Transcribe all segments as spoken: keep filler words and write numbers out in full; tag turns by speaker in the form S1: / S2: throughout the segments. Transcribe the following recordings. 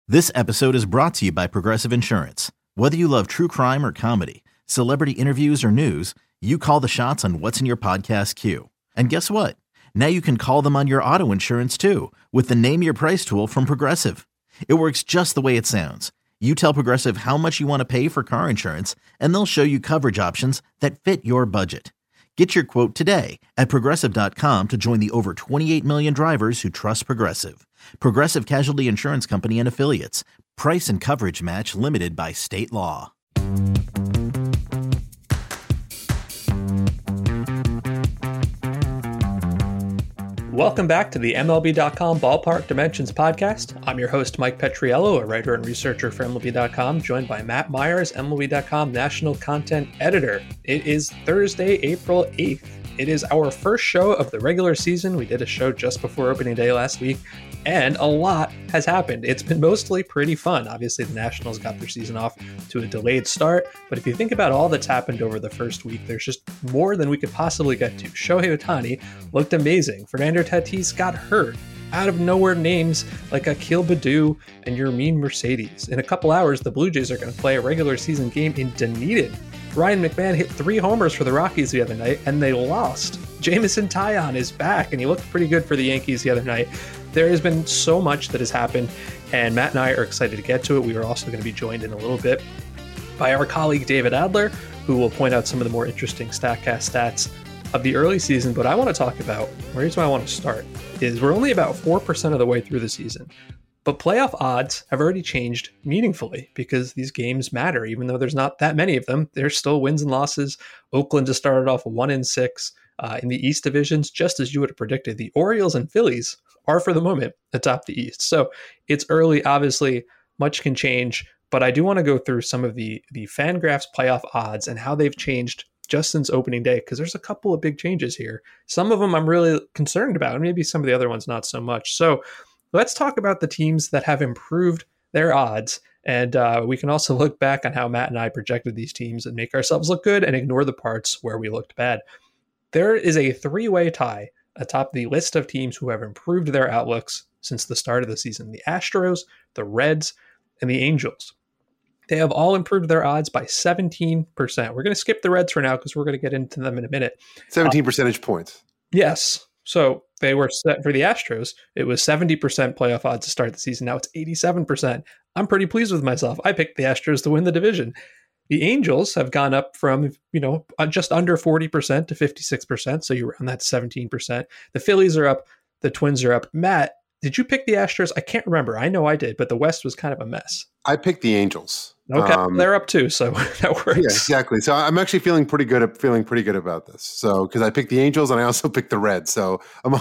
S1: This episode is brought to you by Progressive Insurance. Whether you love true crime or comedy, celebrity interviews or news, you call the shots on what's in your podcast queue. And guess what? Now you can call them on your auto insurance too with the Name Your Price tool from Progressive. It works just the way it sounds. You tell Progressive how much you want to pay for car insurance, and they'll show you coverage options that fit your budget. Get your quote today at Progressive dot com to join the over twenty-eight million drivers who trust Progressive. Progressive Casualty Insurance Company and Affiliates. Price and coverage match limited by state law.
S2: Welcome back to the M L B dot com Ballpark Dimensions podcast. I'm your host, Mike Petriello, a writer and researcher for M L B dot com, joined by Matt Myers, M L B dot com National Content Editor. It is Thursday, April eighth. It is our first show of the regular season. We did a show just before opening day last week, and a lot has happened. It's been mostly pretty fun. Obviously, the Nationals got their season off to a delayed start, but if you think about all that's happened over the first week, there's just more than we could possibly get to. Shohei Ohtani looked amazing. Fernando Tatis got hurt. Out of nowhere names like Akil Baddoo and Yermin Mercedes. In a couple hours, the Blue Jays are going to play a regular season game in Dunedin. Ryan McMahon hit three homers for the Rockies the other night, and they lost. Jameson Taillon is back, and he looked pretty good for the Yankees the other night. There has been so much that has happened, and Matt and I are excited to get to it. We are also going to be joined in a little bit by our colleague David Adler, who will point out some of the more interesting StatCast stats of the early season. But I want to talk about, the reason why I want to start, is we're only about four percent of the way through the season. But playoff odds have already changed meaningfully because these games matter. Even though there's not that many of them, there's still wins and losses. Oakland just started off one and six uh, in the East divisions, just as you would have predicted. The Orioles and Phillies are, for the moment, atop the East. So it's early. Obviously, much can change. But I do want to go through some of the the Fangraphs playoff odds and how they've changed just since opening day, because there's a couple of big changes here. Some of them I'm really concerned about, and maybe some of the other ones not so much. So let's talk about the teams that have improved their odds. And uh, we can also look back on how Matt and I projected these teams and make ourselves look good and ignore the parts where we looked bad. There is a three-way tie atop the list of teams who have improved their outlooks since the start of the season: the Astros, the Reds, and the Angels. They have all improved their odds by seventeen percent. We're going to skip the Reds for now because we're going to get into them in a minute.
S3: seventeen uh, percentage points.
S2: Yes. So they were set for the Astros. It was seventy percent playoff odds to start the season. Now it's eighty-seven percent. I'm pretty pleased with myself. I picked the Astros to win the division. The Angels have gone up from, you know, just under forty percent to fifty-six percent. So you're around that seventeen percent. The Phillies are up. The Twins are up. Matt, did you pick the Astros? I can't remember. I know I did, but the West was kind of a mess.
S3: I picked the Angels.
S2: Okay, um, they're up too, so that works.
S3: Yeah, exactly. So I'm actually feeling pretty good. At, feeling pretty good about this. So because I picked the Angels and I also picked the Reds. So I'm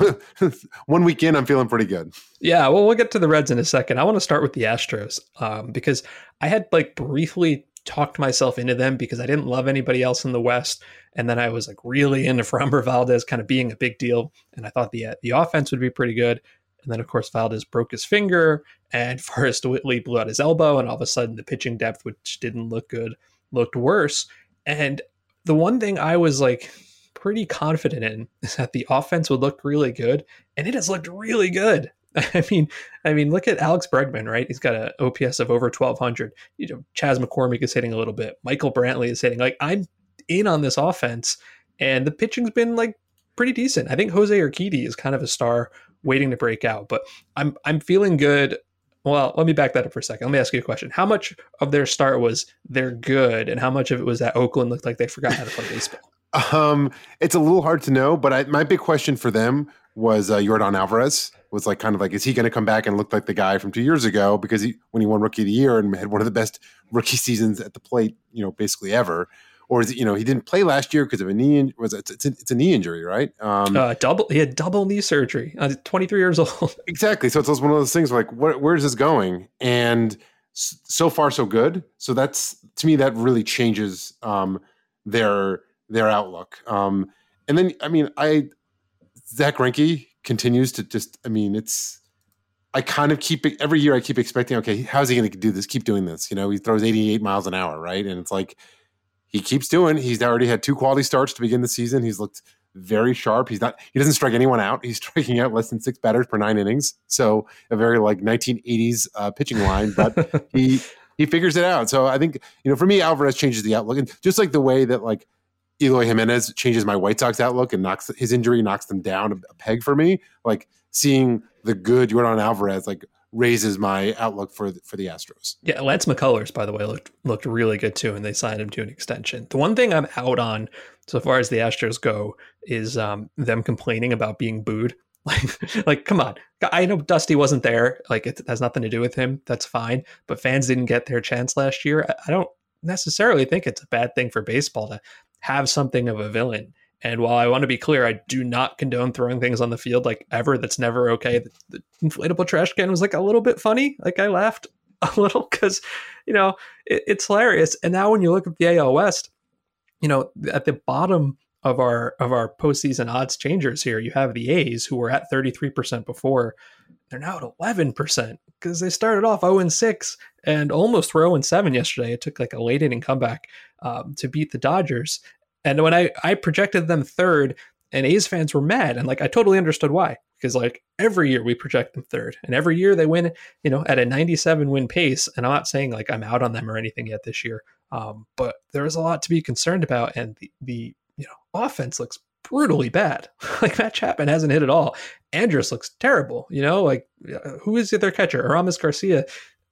S3: one week in, I'm feeling pretty good.
S2: Yeah, well, we'll get to the Reds in a second. I want to start with the Astros um, because I had like briefly talked myself into them because I didn't love anybody else in the West, and then I was like really into Framber Valdez kind of being a big deal, and I thought the uh, the offense would be pretty good. And then, of course, Valdez broke his finger and Forrest Whitley blew out his elbow. And all of a sudden, the pitching depth, which didn't look good, looked worse. And the one thing I was like pretty confident in is that the offense would look really good. And it has looked really good. I mean, I mean, look at Alex Bregman, right? He's got an O P S of over twelve hundred. You know, Chas McCormick is hitting a little bit. Michael Brantley is hitting. Like, I'm in on this offense. And the pitching's been like pretty decent. I think Jose Urquidy is kind of a star waiting to break out, but I'm I'm feeling good. Well, let me back that up for a second. Let me ask you a question. How much of their start was they're good, and how much of it was that Oakland looked like they forgot how to play baseball?
S3: Um, it's a little hard to know, but I, my big question for them was uh, Yordan Alvarez. Was like kind of like, is he going to come back and look like the guy from two years ago? Because he, when he won Rookie of the Year and had one of the best rookie seasons at the plate, you know, basically ever. Or is it, you know, he didn't play last year because of a knee, in, was it, it's, a, it's a knee injury, right? Um,
S2: uh, double, he had double knee surgery. Uh, twenty-three years old.
S3: Exactly. So it's one of those things where like, what, where is this going? And so far, so good. So that's, to me, that really changes um, their their outlook. Um, and then, I mean, I Zach Greinke continues to just, I mean, it's, I kind of keep it, every year I keep expecting, okay, how's he going to do this? Keep doing this. You know, he throws eighty-eight miles an hour, right? And it's like, he keeps doing. He's already had two quality starts to begin the season. He's looked very sharp. He's not, he doesn't strike anyone out. He's striking out less than six batters per nine innings. So a very like nineteen eighties uh, pitching line, but he, he figures it out. So I think, you know, for me, Alvarez changes the outlook. And just like the way that like Eloy Jimenez changes my White Sox outlook and knocks his injury, knocks them down a peg for me, like seeing the good Yordan Alvarez, like raises my outlook for the, for the Astros.
S2: Yeah, Lance McCullers, by the way, looked looked really good too, and they signed him to an extension. The one thing I'm out on, so far as the Astros go, is um, them complaining about being booed. Like, like, come on. I know Dusty wasn't there. Like, it has nothing to do with him. That's fine. But fans didn't get their chance last year. I, I don't necessarily think it's a bad thing for baseball to have something of a villain. And while I want to be clear, I do not condone throwing things on the field like ever. That's never okay. The, the inflatable trash can was like a little bit funny. Like I laughed a little because, you know, it, it's hilarious. And now when you look at the A L West, you know, at the bottom of our of our postseason odds changers here, you have the A's who were at thirty-three percent before. They're now at eleven percent because they started off oh and six and almost were oh and seven yesterday. It took like a late inning comeback um, to beat the Dodgers. And when I, I projected them third, and A's fans were mad, and like I totally understood why, because like every year we project them third, and every year they win, you know, at a ninety-seven win pace. And I'm not saying like I'm out on them or anything yet this year, um, but there is a lot to be concerned about, and the the you know offense looks brutally bad. Like Matt Chapman hasn't hit at all. Andrus looks terrible. You know, like who is their catcher? Aramis Garcia.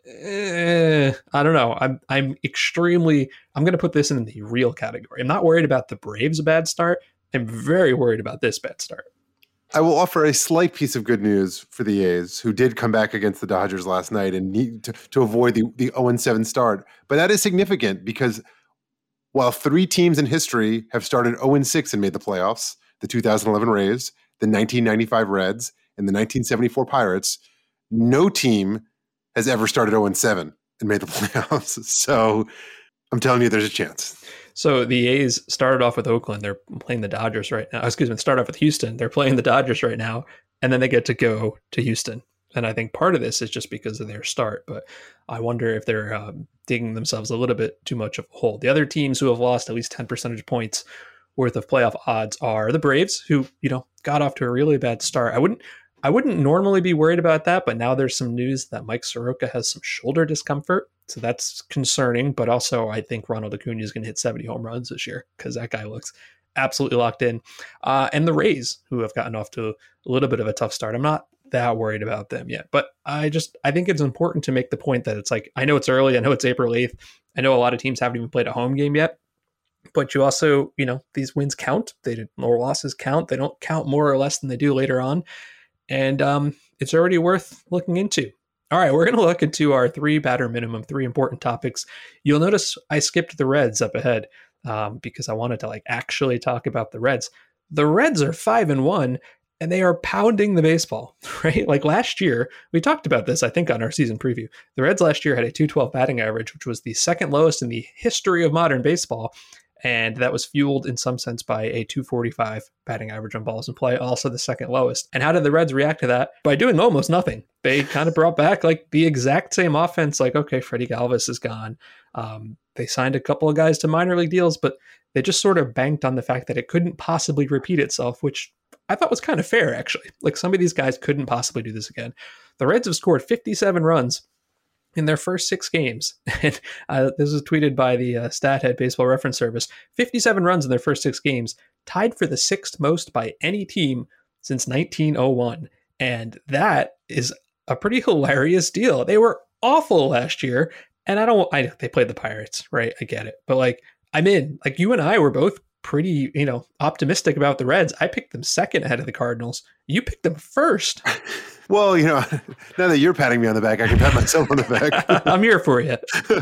S2: Eh, I don't know. I'm I'm extremely. I'm going to put this in the real category. I'm not worried about the Braves' bad start. I'm very worried about this bad start.
S3: I will offer a slight piece of good news for the A's, who did come back against the Dodgers last night and need to, to avoid the the oh and seven start. But that is significant because while three teams in history have started oh and six and made the playoffs, the two thousand eleven Rays, the nineteen ninety-five Reds, and the nineteen seventy-four Pirates, no team has ever started oh and seven and made the playoffs. So I'm telling you, there's a chance.
S2: So the A's started off with Oakland. They're playing the Dodgers right now. Excuse me, start off with Houston. They're playing the Dodgers right now, and then they get to go to Houston. And I think part of this is just because of their start, but I wonder if they're um, digging themselves a little bit too much of a hole. The other teams who have lost at least ten percentage points worth of playoff odds are the Braves, who, you know, got off to a really bad start. I wouldn't I wouldn't normally be worried about that, but now there's some news that Mike Soroka has some shoulder discomfort. So that's concerning, but also I think Ronald Acuna is going to hit seventy home runs this year because that guy looks absolutely locked in. Uh, and the Rays, who have gotten off to a little bit of a tough start. I'm not that worried about them yet, but I just, I think it's important to make the point that it's like, I know it's early. I know it's April eighth. I know a lot of teams haven't even played a home game yet, but you also, you know, these wins count. They did more losses count. They don't count more or less than they do later on. And um, it's already worth looking into. All right, we're going to look into our three batter minimum, three important topics. You'll notice I skipped the Reds up ahead um, because I wanted to like actually talk about the Reds. The Reds are five and one, and they are pounding the baseball, right? Like last year, we talked about this, I think, on our season preview. The Reds last year had a two twelve batting average, which was the second lowest in the history of modern baseball. And that was fueled in some sense by a two forty-five batting average on balls in play, also the second lowest. And how did the Reds react to that? By doing almost nothing. They kind of brought back like the exact same offense. Like, okay, Freddie Galvis is gone. Um, they signed a couple of guys to minor league deals, but they just sort of banked on the fact that it couldn't possibly repeat itself, which I thought was kind of fair, actually. Like some of these guys couldn't possibly do this again. The Reds have scored fifty-seven runs in their first six games. And uh, this was tweeted by the uh, StatHead Baseball Reference Service. fifty-seven runs in their first six games, tied for the sixth most by any team since nineteen oh one. And that is a pretty hilarious deal. They were awful last year. And I don't, I, they played the Pirates, right? I get it. But like, I'm in. Like you and I were both pretty, you know, optimistic about the Reds. I picked them second ahead of the Cardinals. You picked them first.
S3: Well, you know, now that you're patting me on the back, I can pat myself on the back.
S2: I'm here for you.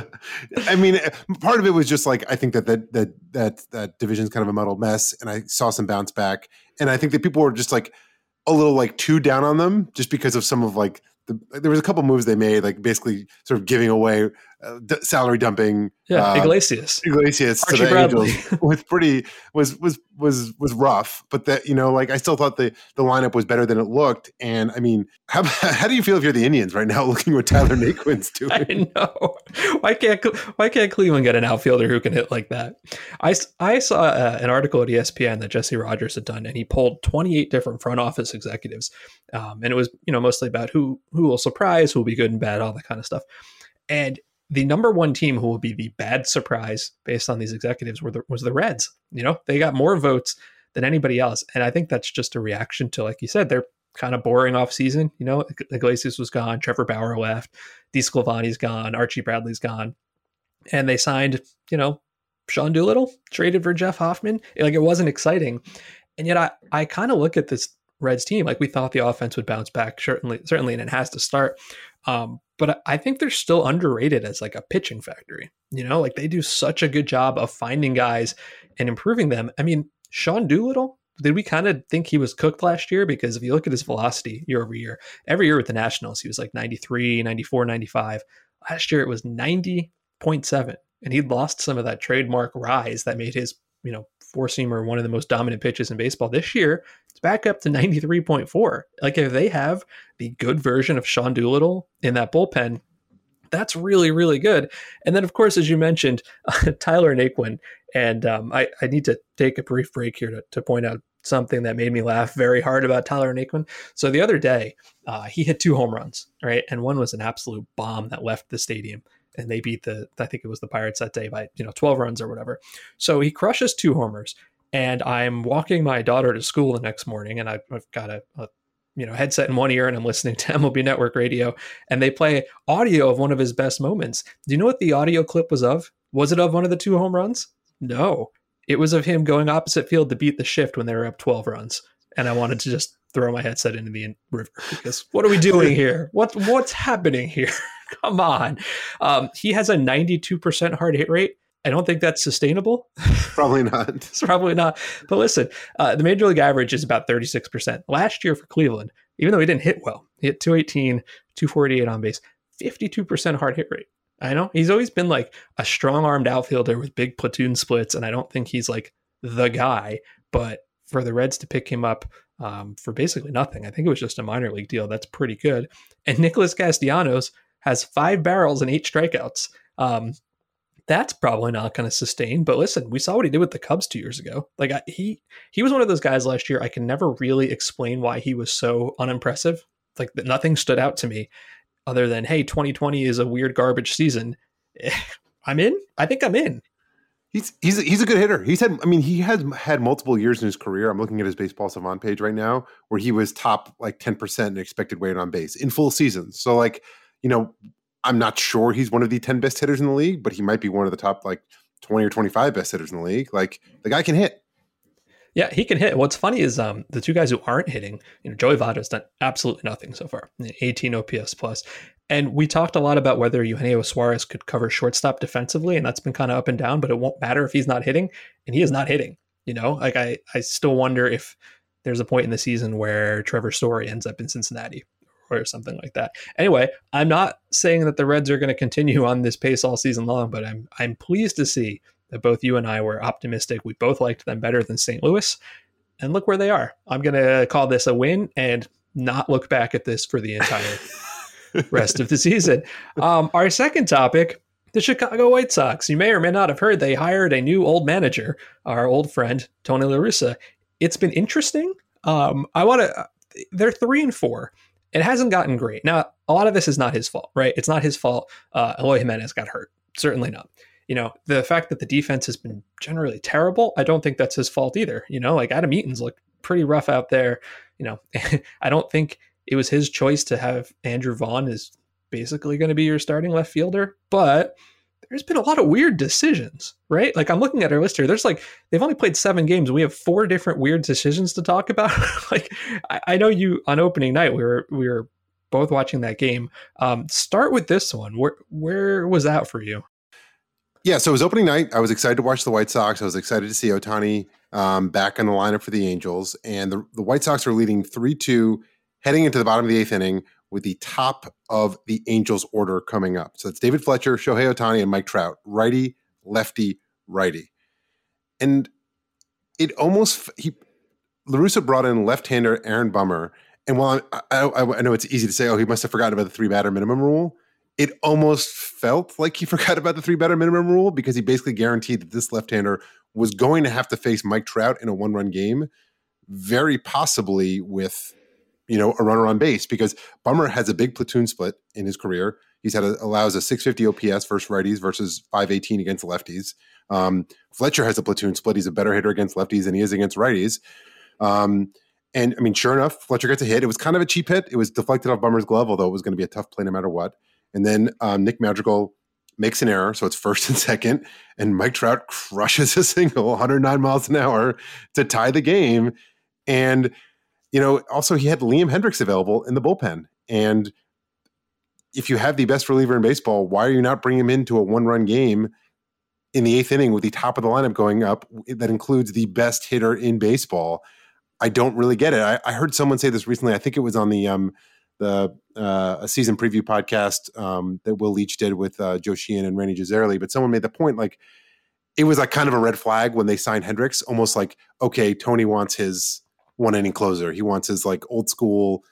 S3: I mean, part of it was just like, I think that that that that, that division's kind of a muddled mess, and I saw some bounce back. And I think that people were just like a little like too down on them just because of some of like, the, there was a couple moves they made, like basically sort of giving away uh, d- salary dumping.
S2: Yeah,
S3: uh,
S2: Iglesias,
S3: Iglesias
S2: Archie
S3: to the
S2: Bradley.
S3: Angels was pretty was was was was rough. But that, you know, like I still thought the the lineup was better than it looked. And I mean, how how do you feel if you're the Indians right now, looking what Tyler Naquin's doing?
S2: I know. Why can't why can't Cleveland get an outfielder who can hit like that? I, I saw uh, an article at E S P N that Jesse Rogers had done, and he polled twenty-eight different front office executives, um, and it was, you know, mostly about who who will surprise, who will be good and bad, all that kind of stuff. And the number one team who will be the bad surprise based on these executives were the, was the Reds. You know, they got more votes than anybody else. And I think that's just a reaction to, like you said, they're kind of boring off season. You know, Iglesias was gone, Trevor Bauer left, DeSclafani's gone, Archie Bradley's gone. And they signed, you know, Sean Doolittle, traded for Jeff Hoffman. Like, it wasn't exciting. And yet I, I kind of look at this Reds team like we thought the offense would bounce back, certainly, certainly, and it has to start. Um, but I think they're still underrated as like a pitching factory. You know, like they do such a good job of finding guys and improving them. I mean, Sean Doolittle, did we kind of think he was cooked last year? Because if you look at his velocity year over year, every year with the Nationals, he was like ninety-three, ninety-four, ninety-five. Last year, it was ninety point seven. And he'd lost some of that trademark rise that made his, you know, four-seamer one of the most dominant pitches in baseball. This year, it's back up to ninety-three point four. Like, if they have the good version of Sean Doolittle in that bullpen, that's really, really good. And then, of course, as you mentioned, uh, Tyler Naquin. And um, I, I need to take a brief break here to, to point out something that made me laugh very hard about Tyler Naquin. So the other day, uh, he hit two home runs, right? And one was an absolute bomb that left the stadium. And they beat the, I think it was the Pirates that day by, you know, twelve runs or whatever. So he crushes two homers. And I'm walking my daughter to school the next morning, and I've, I've got a, a, you know, headset in one ear, and I'm listening to M L B Network radio, and they play audio of one of his best moments. Do you know what the audio clip was of? Was it of one of the two home runs? No, it was of him going opposite field to beat the shift when they were up twelve runs. And I wanted to just throw my headset into the river because what are we doing here? What, what's happening here? Come on. Um, he has a ninety-two percent hard hit rate. I don't think that's sustainable.
S3: Probably not.
S2: It's probably not. But listen, uh, the major league average is about thirty-six percent. Last year for Cleveland, even though he didn't hit well, he hit two eighteen, two forty-eight on base, fifty-two percent hard hit rate. I know he's always been like a strong-armed outfielder with big platoon splits, and I don't think he's like the guy. But for the Reds to pick him up um, for basically nothing, I think it was just a minor league deal. That's pretty good. And Nicholas Castellanos has five barrels and eight strikeouts. Um, that's probably not going to sustain. But listen, we saw what he did with the Cubs two years ago. Like I, he, he was one of those guys last year. I can never really explain why he was so unimpressive. Like nothing stood out to me other than, hey, twenty twenty is a weird garbage season. I'm in. I think I'm in.
S3: He's he's he's a good hitter. He's had, I mean, he has had multiple years in his career. I'm looking at his Baseball Savant page right now, where he was top like ten percent in expected weight on base in full seasons. So like, you know, I'm not sure he's one of the ten best hitters in the league, but he might be one of the top like twenty or twenty-five best hitters in the league. Like the guy can hit.
S2: Yeah, he can hit. What's funny is um, the two guys who aren't hitting, you know, Joey Votto's done absolutely nothing so far, eighteen O P S plus. And we talked a lot about whether Eugenio Suarez could cover shortstop defensively, and that's been kind of up and down, but it won't matter if he's not hitting, and he is not hitting. You know, like I, I still wonder if there's a point in the season where Trevor Story ends up in Cincinnati or something like that. Anyway, I'm not saying that the Reds are going to continue on this pace all season long, but I'm I'm pleased to see that both you and I were optimistic. We both liked them better than Saint Louis, and look where they are. I'm going to call this a win and not look back at this for the entire rest of the season. Um, our second topic, the Chicago White Sox. You may or may not have heard they hired a new old manager, our old friend, Tony La Russa. It's been interesting. Um, I want to, they're three and four. It hasn't gotten great. Now, a lot of this is not his fault, right? It's not his fault. Uh, Eloy Jimenez got hurt. Certainly not. You know, the fact that the defense has been generally terrible, I don't think that's his fault either. You know, like Adam Eaton's looked pretty rough out there. You know, I don't think it was his choice to have Andrew Vaughn is basically going to be your starting left fielder, but there's been a lot of weird decisions, right? Like I'm looking at our list here. There's like, they've only played seven games. We have four different weird decisions to talk about. Like I, I know you on opening night, we were, we were both watching that game. Um, start with this one. Where, where was that for you?
S3: Yeah. So it was opening night. I was excited to watch the White Sox. I was excited to see Ohtani um, back in the lineup for the Angels, and the, the White Sox are leading three two heading into the bottom of the eighth inning with the top of the Angels order coming up. So it's David Fletcher, Shohei Ohtani, and Mike Trout. Righty, lefty, righty. And it almost he La Russa brought in left-hander Aaron Bummer. And while I, I, I know it's easy to say, oh, he must have forgotten about the three batter minimum rule, it almost felt like he forgot about the three batter minimum rule because he basically guaranteed that this left-hander was going to have to face Mike Trout in a one-run game, very possibly with, you know, a runner on base, because Bummer has a big platoon split in his career. He's had a, allows a six fifty O P S versus righties versus five eighteen against lefties. Um, Fletcher has a platoon split. He's a better hitter against lefties than he is against righties. Um, and I mean, sure enough, Fletcher gets a hit. It was kind of a cheap hit. It was deflected off Bummer's glove, although it was going to be a tough play no matter what. And then um, Nick Madrigal makes an error, so it's first and second, and Mike Trout crushes a single, one hundred nine miles an hour, to tie the game. And, you know, also he had Liam Hendriks available in the bullpen. And if you have the best reliever in baseball, why are you not bringing him into a one-run game in the eighth inning with the top of the lineup going up that includes the best hitter in baseball? I don't really get it. I, I heard someone say this recently. I think it was on the um, the uh, a season preview podcast um, that Will Leach did with uh, Joe Sheehan and Randy Gisarelli. But someone made the point, like, it was like kind of a red flag when they signed Hendricks, almost like, okay, Tony wants his one inning closer. He wants his like old school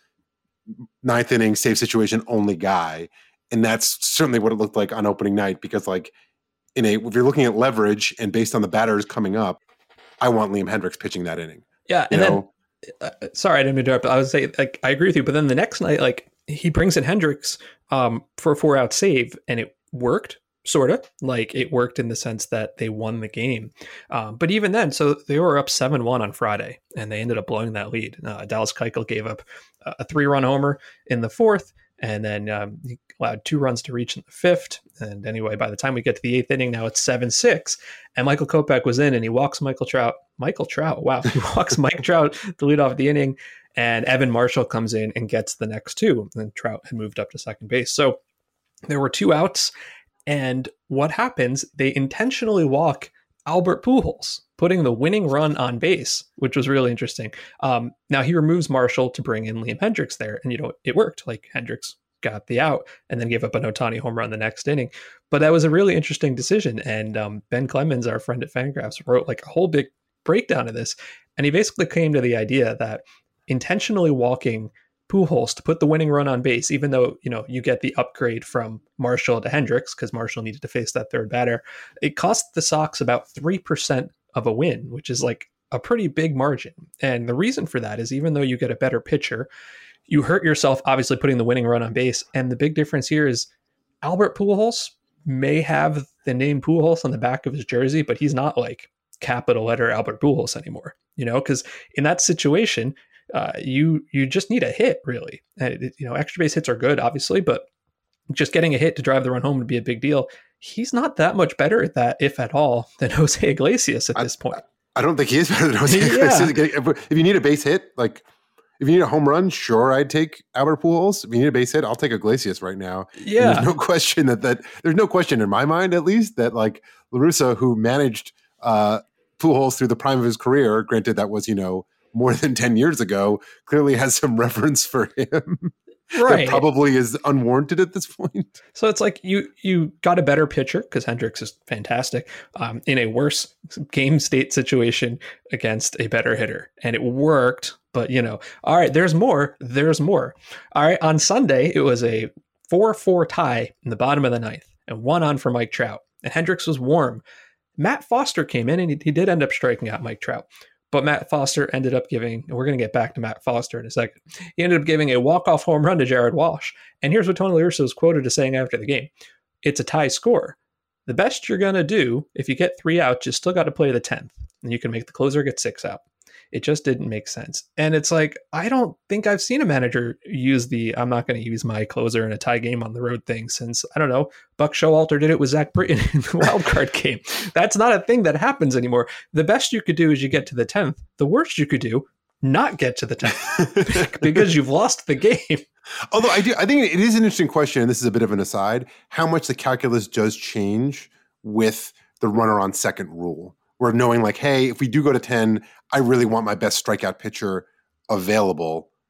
S3: ninth inning safe situation only guy. And that's certainly what it looked like on opening night, because like in a, if you're looking at leverage and based on the batters coming up, I want Liam Hendriks pitching that inning.
S2: Yeah. And you know? then, uh, sorry, I didn't interrupt. I was saying, like, I agree with you, but then the next night, like, he brings in Hendricks um, for a four out save, and it worked. Sort of like it worked in the sense that they won the game. Um, but even then, so they were up seven one on Friday and they ended up blowing that lead. Uh, Dallas Keuchel gave up a three run homer in the fourth, and then um, he allowed two runs to reach in the fifth. And anyway, by the time we get to the eighth inning, now it's seven six, and Michael Kopech was in, and he walks Michael Trout, Michael Trout. Wow. He walks Mike Trout to lead off the inning, and Evan Marshall comes in and gets the next two. And Trout had moved up to second base. So there were two outs. And what happens, they intentionally walk Albert Pujols, putting the winning run on base, which was really interesting. Um, now he removes Marshall to bring in Liam Hendriks there. And, you know, it worked. Like, Hendriks got the out and then gave up an Ohtani home run the next inning. But that was a really interesting decision. And um, Ben Clemens, our friend at Fangraphs, wrote like a whole big breakdown of this. And he basically came to the idea that intentionally walking Pujols to put the winning run on base, even though, you know, you get the upgrade from Marshall to Hendricks because Marshall needed to face that third batter, it cost the Sox about three percent of a win, which is like a pretty big margin. And the reason for that is, even though you get a better pitcher, you hurt yourself obviously putting the winning run on base. And the big difference here is Albert Pujols may have the name Pujols on the back of his jersey, but he's not like capital letter Albert Pujols anymore, you know, because in that situation, Uh, you you just need a hit, really. And it, you know, extra base hits are good, obviously, but just getting a hit to drive the run home would be a big deal. He's not that much better at that, if at all, than Jose Iglesias at
S3: I,
S2: this point.
S3: I don't think he is better than Jose Iglesias. Yeah. If you need a base hit, like if you need a home run, sure, I'd take Albert Pujols. If you need a base hit, I'll take Iglesias right now.
S2: Yeah,
S3: and there's no question that that there's no question in my mind, at least, that like La Russa, who managed uh, Pujols through the prime of his career, granted that was, you know, more than ten years ago, clearly has some reverence for him. Right. That probably is unwarranted at this point.
S2: So it's like you you got a better pitcher, because Hendricks is fantastic, um, in a worse game state situation against a better hitter. And it worked, but, you know, all right, there's more. There's more. All right, on Sunday, it was a four four tie in the bottom of the ninth, and one on for Mike Trout. And Hendricks was warm. Matt Foster came in, and he, he did end up striking out Mike Trout. But Matt Foster ended up giving, and we're going to get back to Matt Foster in a second, he ended up giving a walk-off home run to Jared Walsh. And here's what Tony La Russa was quoted as saying after the game. It's a tie score. The best you're going to do, if you get three outs, you still got to play the tenth. And you can make the closer get six out. It just didn't make sense. And it's like, I don't think I've seen a manager use the, I'm not going to use my closer in a tie game on the road thing since, I don't know, Buck Showalter did it with Zach Britton in the wild card game. That's not a thing that happens anymore. The best you could do is you get to the tenth. The worst you could do, not get to the tenth because you've lost the game.
S3: Although I do, I think it is an interesting question, and this is a bit of an aside, how much the calculus does change with the runner on second rule. We're knowing like, hey, if we do go to ten, I really want my best strikeout pitcher available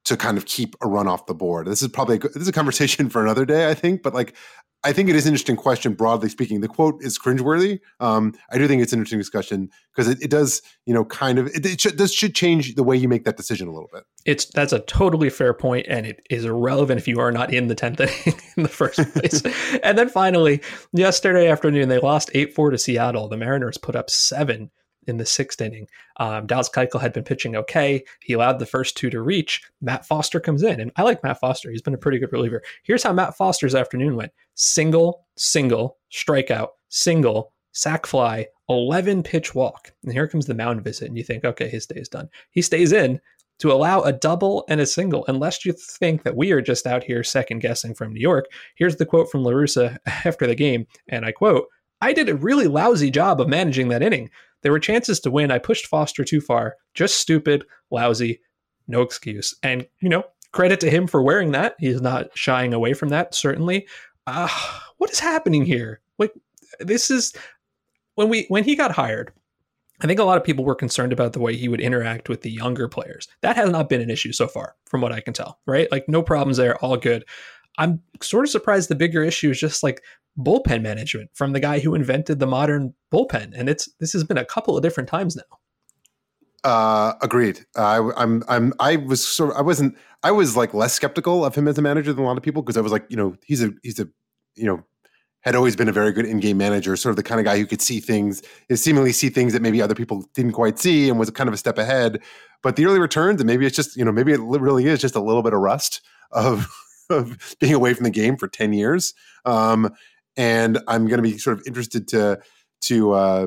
S3: to kind of keep a run off the board. This is probably a, this is a conversation for another day, I think. But like, I think it is an interesting question, broadly speaking. The quote is cringeworthy. Um, I do think it's an interesting discussion because it, it does, you know, kind of, it, it should, this should change the way you make that decision a little bit.
S2: It's that's a totally fair point, and it is irrelevant if you are not in the tenth inning in the first place. And then finally, yesterday afternoon, they lost eight four to Seattle. The Mariners put up seven in the sixth inning. Um, Dallas Keuchel had been pitching okay. He allowed the first two to reach. Matt Foster comes in, and I like Matt Foster. He's been a pretty good reliever. Here's how Matt Foster's afternoon went. Single, single, strikeout, single, sac fly, eleven pitch walk. And here comes the mound visit, and you think, okay, his day is done. He stays in to allow a double and a single, unless you think that we are just out here second guessing from New York. Here's the quote from La Russa after the game, and I quote, "I did a really lousy job of managing that inning. There were chances to win. I pushed Foster too far. Just stupid, lousy, no excuse." And, you know, credit to him for wearing that. He's not shying away from that, certainly. Uh, what is happening here? Like, this is when we when he got hired, I think a lot of people were concerned about the way he would interact with the younger players. That has not been an issue so far, from what I can tell, right? Like, no problems there, all good. I'm sort of surprised the bigger issue is just like bullpen management from the guy who invented the modern bullpen. And it's this has been a couple of different times now.
S3: Uh, agreed. Uh, I, I'm, I'm, I was sort of, I wasn't, I was like less skeptical of him as a manager than a lot of people because I was like, you know, he's a, he's a, you know, had always been a very good in-game manager, sort of the kind of guy who could see things, seemingly see things that maybe other people didn't quite see and was kind of a step ahead. But the early returns, and maybe it's just, you know, maybe it really is just a little bit of rust of, of being away from the game for ten years. Um, and I'm going to be sort of interested to, to, uh,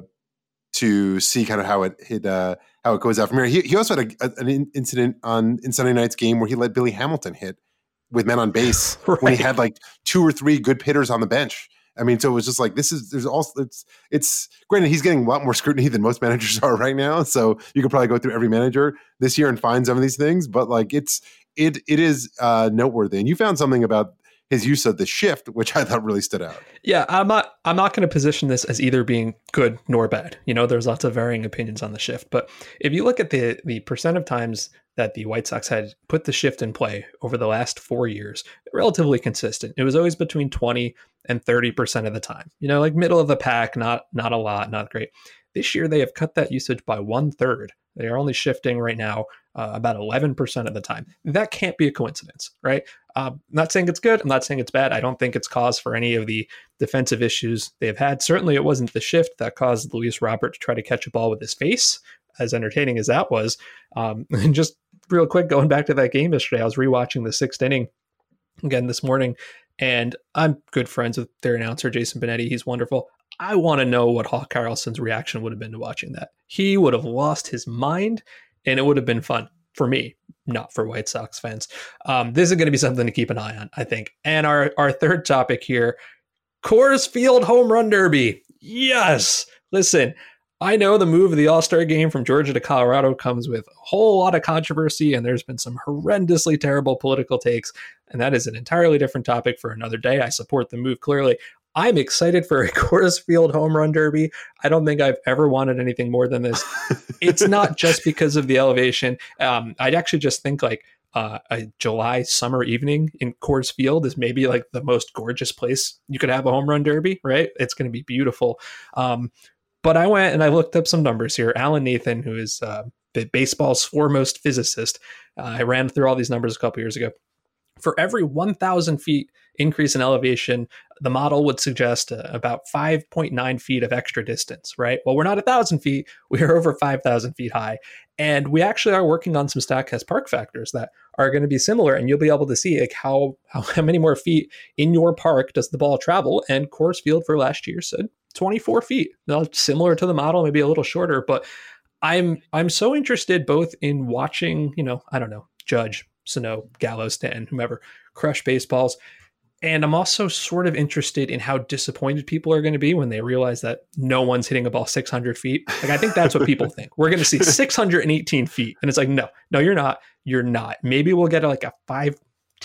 S3: to see kind of how it, it uh, how it goes out from here. He, he also had a, a, an incident on in Sunday night's game where he let Billy Hamilton hit with men on base right. when he had like two or three good hitters on the bench. I mean, so it was just like, this is, there's also, it's, it's granted, he's getting a lot more scrutiny than most managers are right now. So you could probably go through every manager this year and find some of these things, but like, it's, it, it is uh, noteworthy. And you found something about his use of the shift, which I thought really stood out.
S2: Yeah, I'm not I'm not going to position this as either being good nor bad. You know, there's lots of varying opinions on the shift. But if you look at the the percent of times that the White Sox had put the shift in play over the last four years, relatively consistent. It was always between twenty and thirty percent of the time. You know, like middle of the pack, not not a lot, not great. This year, they have cut that usage by one third. They are only shifting right now uh, about eleven percent of the time. That can't be a coincidence, right? Uh, I'm not saying it's good. I'm not saying it's bad. I don't think it's cause for any of the defensive issues they've had. Certainly, it wasn't the shift that caused Luis Robert to try to catch a ball with his face, as entertaining as that was. Um, and just real quick, going back to that game yesterday, I was rewatching the sixth inning again this morning, and I'm good friends with their announcer, Jason Benetti. He's wonderful. I want to know what Hawk Harrelson's reaction would have been to watching that. He would have lost his mind, and it would have been fun for me, not for White Sox fans. Um, this is going to be something to keep an eye on, I think. And our, our third topic here, Coors Field Home Run Derby. Yes. Listen, I know the move of the All-Star game from Georgia to Colorado comes with a whole lot of controversy, and there's been some horrendously terrible political takes, and that is an entirely different topic for another day. I support the move clearly. I'm excited for a Coors Field Home Run Derby. I don't think I've ever wanted anything more than this. It's not just because of the elevation. Um, I'd actually just think like uh, a July summer evening in Coors Field is maybe like the most gorgeous place you could have a home run derby, right? It's going to be beautiful. Um, but I went and I looked up some numbers here. Alan Nathan, who is uh, baseball's foremost physicist, uh, I ran through all these numbers a couple years ago. For every one thousand feet increase in elevation, the model would suggest uh, about five point nine feet of extra distance, right? Well, we're not one thousand feet. We are over five thousand feet high. And we actually are working on some Statcast Park factors that are going to be similar. And you'll be able to see like how, how, how many more feet in your park does the ball travel. And Coors Field for last year said twenty-four feet. Now, similar to the model, maybe a little shorter. But I'm I'm so interested both in watching, you know, I don't know, Judge, Sano, Gallo, Stanton, whomever, crush baseballs. And I'm also sort of interested in how disappointed people are going to be when they realize that no one's hitting a ball six hundred feet. Like, I think that's what people think. We're going to see six hundred eighteen feet. And it's like, no, no, you're not. You're not. Maybe we'll get like a five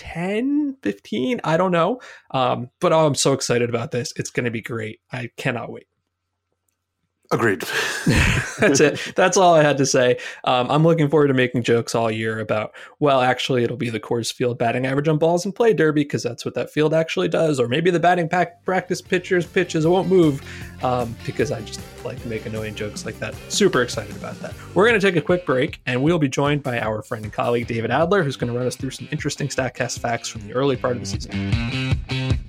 S2: ten, fifteen. I don't know. Um, but oh, I'm so excited about this. It's going to be great. I cannot wait.
S3: Agreed.
S2: That's it. That's all I had to say. Um, I'm looking forward to making jokes all year about, well, actually, it'll be the Coors Field batting average on balls and play derby because that's what that field actually does. Or maybe the batting pack practice pitchers pitches won't move um, because I just like to make annoying jokes like that. Super excited about that. We're going to take a quick break and we'll be joined by our friend and colleague, David Adler, who's going to run us through some interesting StatCast facts from the early part of the season.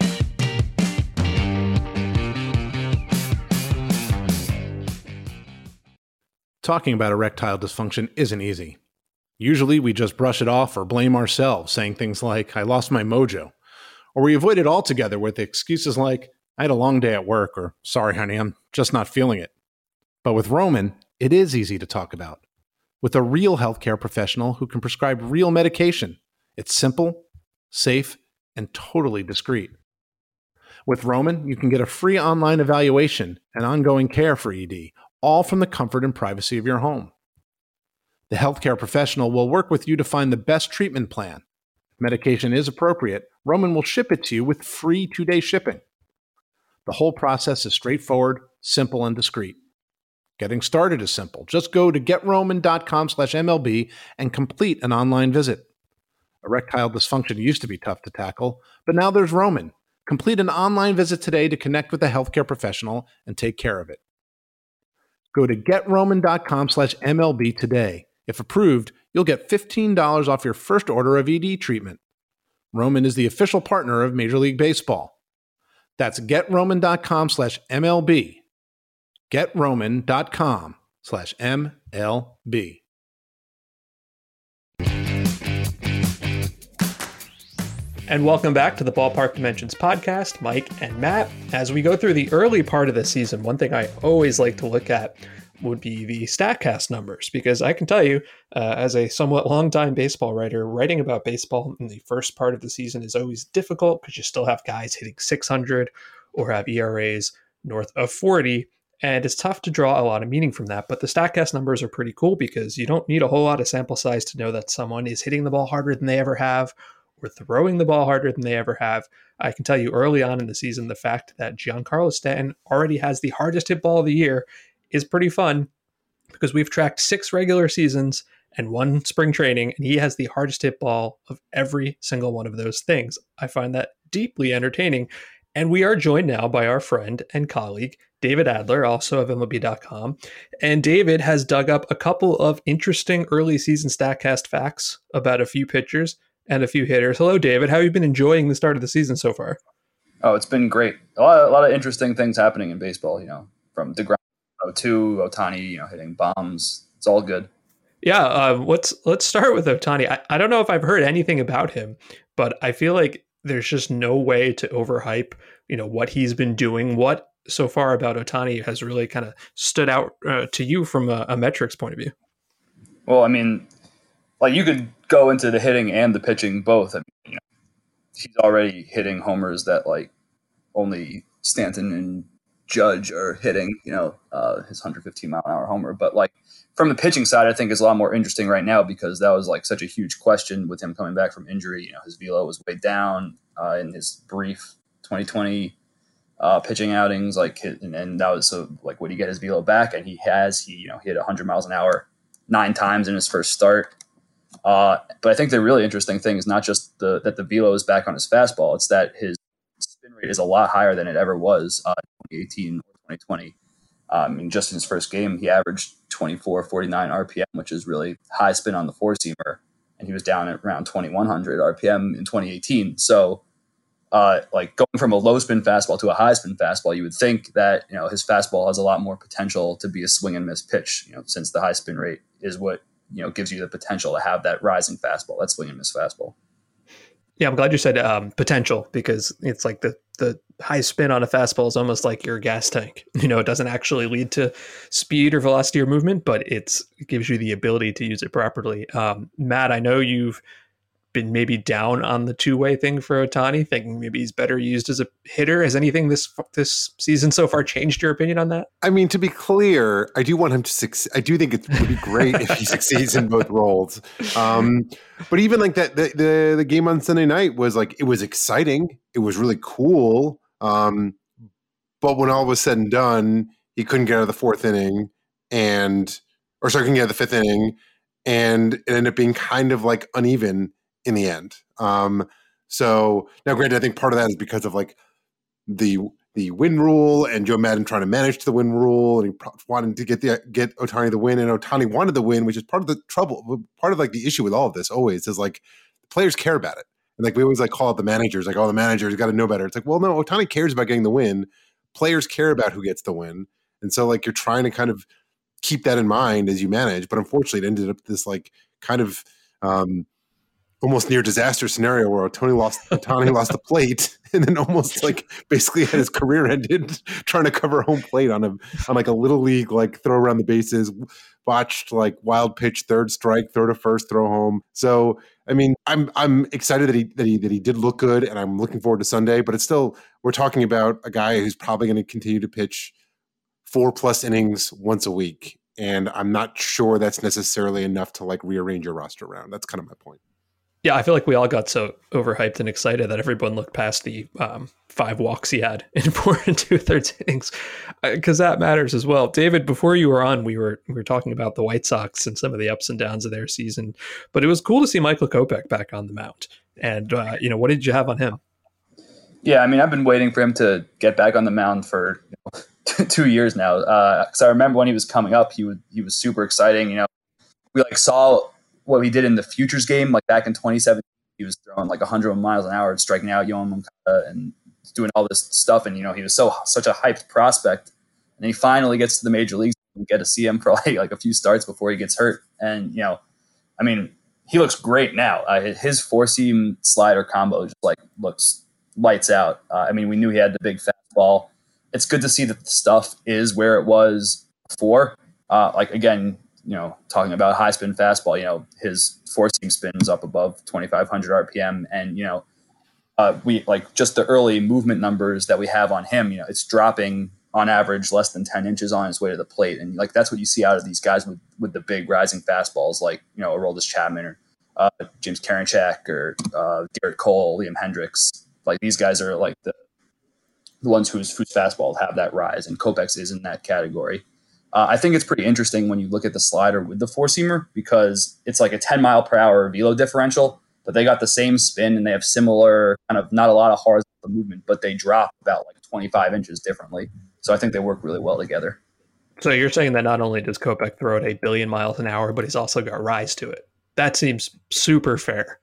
S4: Talking about erectile dysfunction isn't easy. Usually we just brush it off or blame ourselves, saying things like, I lost my mojo. Or we avoid it altogether with excuses like, I had a long day at work, or sorry, honey, I'm just not feeling it. But with Roman, it is easy to talk about. With a real healthcare professional who can prescribe real medication. It's simple, safe, and totally discreet. With Roman, you can get a free online evaluation and ongoing care for E D, all from the comfort and privacy of your home. The healthcare professional will work with you to find the best treatment plan. If medication is appropriate, Roman will ship it to you with free two-day shipping. The whole process is straightforward, simple, and discreet. Getting started is simple. Just go to getroman.com slash MLB and complete an online visit. Erectile dysfunction used to be tough to tackle, but now there's Roman. Complete an online visit today to connect with a healthcare professional and take care of it. Go to getroman.com slash MLB today. If approved, you'll get fifteen dollars off your first order of E D treatment. Roman is the official partner of Major League Baseball. That's getroman.com slash MLB. getroman.com slash MLB.
S2: And welcome back to the Ballpark Dimensions podcast, Mike and Matt. As we go through the early part of the season, one thing I always like to look at would be the StatCast numbers, because I can tell you, uh, as a somewhat longtime baseball writer, writing about baseball in the first part of the season is always difficult because you still have guys hitting six hundred or have E R As north of forty, and it's tough to draw a lot of meaning from that. But the StatCast numbers are pretty cool because you don't need a whole lot of sample size to know that someone is hitting the ball harder than they ever have, or throwing the ball harder than they ever have. I can tell you early on in the season, the fact that Giancarlo Stanton already has the hardest hit ball of the year is pretty fun because we've tracked six regular seasons and one spring training, and he has the hardest hit ball of every single one of those things. I find that deeply entertaining. And we are joined now by our friend and colleague, David Adler, also of M L B dot com. And David has dug up a couple of interesting early season StatCast facts about a few pitchers and a few hitters. Hello, David. How have you been enjoying the start of the season so far?
S5: Oh, it's been great. A lot, of, a lot of interesting things happening in baseball, you know, from DeGrom to Ohtani, you know, hitting bombs. It's all good.
S2: Yeah, uh, let's let's start with Ohtani. I, I don't know if I've heard anything about him, but I feel like there's just no way to overhype, you know, what he's been doing. What so far about Ohtani has really kind of stood out uh, to you from a, a metrics point of view?
S5: Well, I mean, like you could go into the hitting and the pitching both. I mean, you know, he's already hitting homers that like only Stanton and Judge are hitting, you know, uh, his one hundred fifteen mile an hour homer. But like from the pitching side, I think is a lot more interesting right now because that was like such a huge question with him coming back from injury. You know, his velo was way down uh, in his brief twenty twenty uh, pitching outings. Like, and, and that was so like, would he get his velo back? And he has. He, you know, he hit one hundred miles an hour nine times in his first start. Uh, but I think the really interesting thing is not just the that the velo is back on his fastball; it's that his spin rate is a lot higher than it ever was uh, in twenty eighteen or twenty twenty. Um, I mean, just in his first game, he averaged twenty-four forty-nine R P M, which is really high spin on the four-seamer, and he was down at around twenty-one hundred R P M in twenty eighteen. So, uh, like going from a low spin fastball to a high spin fastball, you would think that you know his fastball has a lot more potential to be a swing and miss pitch. You know, since the high spin rate is what you know gives you the potential to have that rising fastball, that swing and miss fastball.
S2: Yeah, I'm glad you said um, potential because it's like the the high spin on a fastball is almost like your gas tank. You know, it doesn't actually lead to speed or velocity or movement, but it's, it gives you the ability to use it properly. Um, Matt, I know you've been maybe down on the two-way thing for Ohtani, thinking maybe he's better used as a hitter. Has anything this this season so far changed your opinion on that?
S3: I mean, to be clear, I do want him to succeed. I do think it would be great if he succeeds in both roles. Um, but even like that, the, the the game on Sunday night was like, it was exciting. It was really cool. Um, but when all was said and done, he couldn't get out of the fourth inning and, or sorry, couldn't get out of the fifth inning, and it ended up being kind of like uneven in the end. Um, so now granted, I think part of that is because of like the, the win rule and Joe Madden trying to manage the win rule, and he pro- wanted to get the, get Ohtani the win, and Ohtani wanted the win, which is part of the trouble. Part of like the issue with all of this always is like the players care about it. And like we always like call it the managers, like, oh, the manager's got to know better. It's like, well, no, Ohtani cares about getting the win. Players care about who gets the win. And so like you're trying to kind of keep that in mind as you manage. But unfortunately, it ended up this like kind of um, almost near disaster scenario where Ohtani lost Ohtani lost the plate and then almost like basically had his career ended trying to cover home plate on a on like a little league like throw around the bases, watched like wild pitch, third strike, throw to first, throw home. So I mean, I'm I'm excited that he that he that he did look good, and I'm looking forward to Sunday. But it's still, we're talking about a guy who's probably going to continue to pitch four plus innings once a week, and I'm not sure that's necessarily enough to like rearrange your roster around. That's kind of my point.
S2: Yeah, I feel like we all got so overhyped and excited that everyone looked past the um, five walks he had in four and two thirds innings, because that matters as well. David, before you were on, we were we were talking about the White Sox and some of the ups and downs of their season, but it was cool to see Michael Kopech back on the mound. And uh, you know, what did you have on him?
S5: Yeah, I mean, I've been waiting for him to get back on the mound for you know, two years now. Because uh, I remember when he was coming up, he was he was super exciting. You know, we like saw what he did in the Futures game, like back in twenty seventeen, he was throwing like one hundred miles an hour and striking out Yoan Moncada and doing all this stuff. And, you know, he was so such a hyped prospect. And he finally gets to the major leagues. We get to see him for like, like a few starts before he gets hurt. And, you know, I mean, he looks great now. Uh, his four-seam slider combo just like looks lights out. Uh, I mean, we knew he had the big fastball. It's good to see that the stuff is where it was before. Uh, like, again, you know, talking about high spin fastball, you know, his four seam spin is up above twenty-five hundred R P M. And, you know, uh, we like just the early movement numbers that we have on him, you know, it's dropping on average less than ten inches on his way to the plate. And like, that's what you see out of these guys with, with the big rising fastballs, like, you know, Aroldis Chapman or uh, James Karinchak or uh, Garrett Cole, Liam Hendricks. Like these guys are like the, the ones whose, whose fastballs have that rise, and Kopech is in that category. Uh, I think it's pretty interesting when you look at the slider with the four-seamer because it's like a ten mile per hour velo differential, but they got the same spin and they have similar kind of not a lot of horizontal movement, but they drop about like twenty-five inches differently. So I think they work really well together.
S2: So you're saying that not only does Kopech throw at a billion miles an hour, but he's also got rise to it. That seems super fair.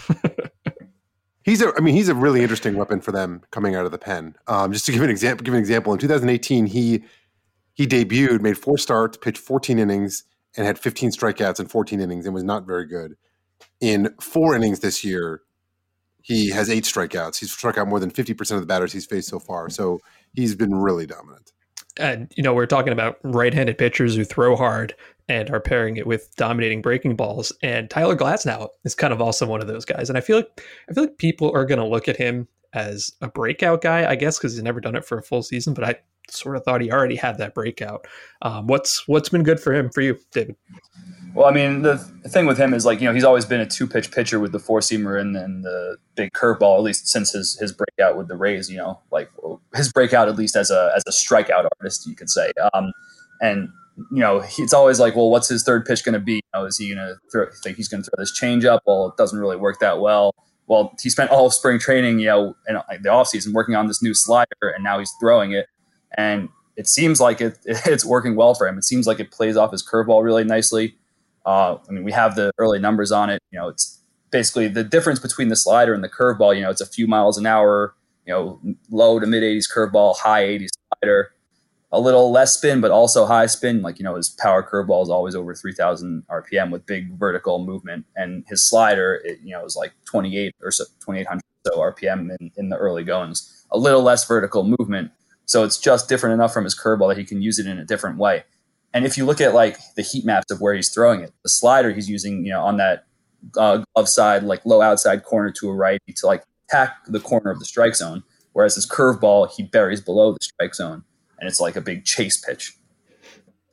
S3: He's a, I mean, he's a really interesting weapon for them coming out of the pen. Um, just to give an example, give an example, in two thousand eighteen, he he debuted, made four starts, pitched fourteen innings, and had fifteen strikeouts in fourteen innings, and was not very good. In four innings this year, he has eight strikeouts. He's struck out more than fifty percent of the batters he's faced so far. So he's been really dominant.
S2: And, you know, we're talking about right-handed pitchers who throw hard and are pairing it with dominating breaking balls. And Tyler Glasnow is kind of also one of those guys. And I feel like I feel like people are going to look at him as a breakout guy, I guess, because he's never done it for a full season. But I sort of thought he already had that breakout. Um, what's what's been good for him for you, David?
S5: Well, I mean, the thing with him is like, you know, he's always been a two-pitch pitcher with the four-seamer and then the big curveball, at least since his, his breakout with the Rays, you know, like his breakout, at least as a as a strikeout artist, you could say. Um, and, you know, it's always like, well, what's his third pitch going to be? You know, is he going to throw, think he's going to throw this changeup? Well, it doesn't really work that well. Well, he spent all of spring training, you know, in the offseason working on this new slider, and now he's throwing it. And it seems like it, it's working well for him. It seems like it plays off his curveball really nicely. Uh, I mean, we have the early numbers on it. You know, it's basically the difference between the slider and the curveball. You know, it's a few miles an hour, you know, low to mid eighties curveball, high eighties slider, a little less spin, but also high spin. Like, you know, his power curveball is always over three thousand R P M with big vertical movement. And his slider, it, you know, is like twenty-eight or so, twenty-eight hundred or so R P M in, in the early goings, a little less vertical movement. So it's just different enough from his curveball that he can use it in a different way. And if you look at like the heat maps of where he's throwing it, the slider he's using, you know, on that uh, glove side, like low outside corner to a righty to like attack the corner of the strike zone. Whereas his curveball, he buries below the strike zone, and it's like a big chase pitch.
S2: It is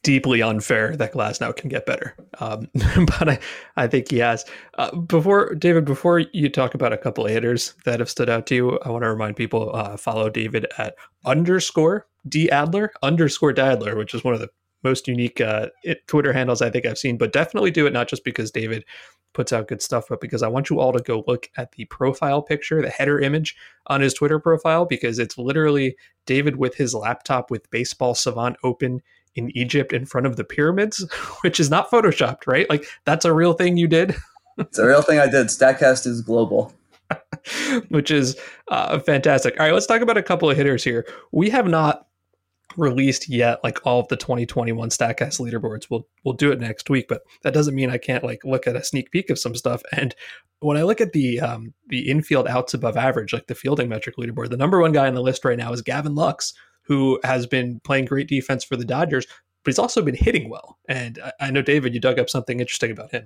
S2: deeply unfair that Glasnow can get better. Um, but I, I think he has. Uh, before David, before you talk about a couple of hitters that have stood out to you, I want to remind people uh, follow David at underscore D Adler underscore Dadler, which is one of the most unique uh, it, Twitter handles I think I've seen. But definitely do it not just because David puts out good stuff, but because I want you all to go look at the profile picture, the header image on his Twitter profile, because it's literally David with his laptop with Baseball Savant open in Egypt in front of the pyramids, which is not photoshopped, right? Like that's a real thing you did.
S5: It's a real thing I did. StatCast is global.
S2: Which is uh, fantastic. All right, let's talk about a couple of hitters here. We have not released yet like all of the twenty twenty-one StatCast leaderboards. We'll we'll do it next week, but that doesn't mean I can't like look at a sneak peek of some stuff. And when I look at the um, the infield outs above average, like the fielding metric leaderboard, the number one guy on the list right now is Gavin Lux, who has been playing great defense for the Dodgers, but he's also been hitting well. And I, I know, David, you dug up something interesting about him.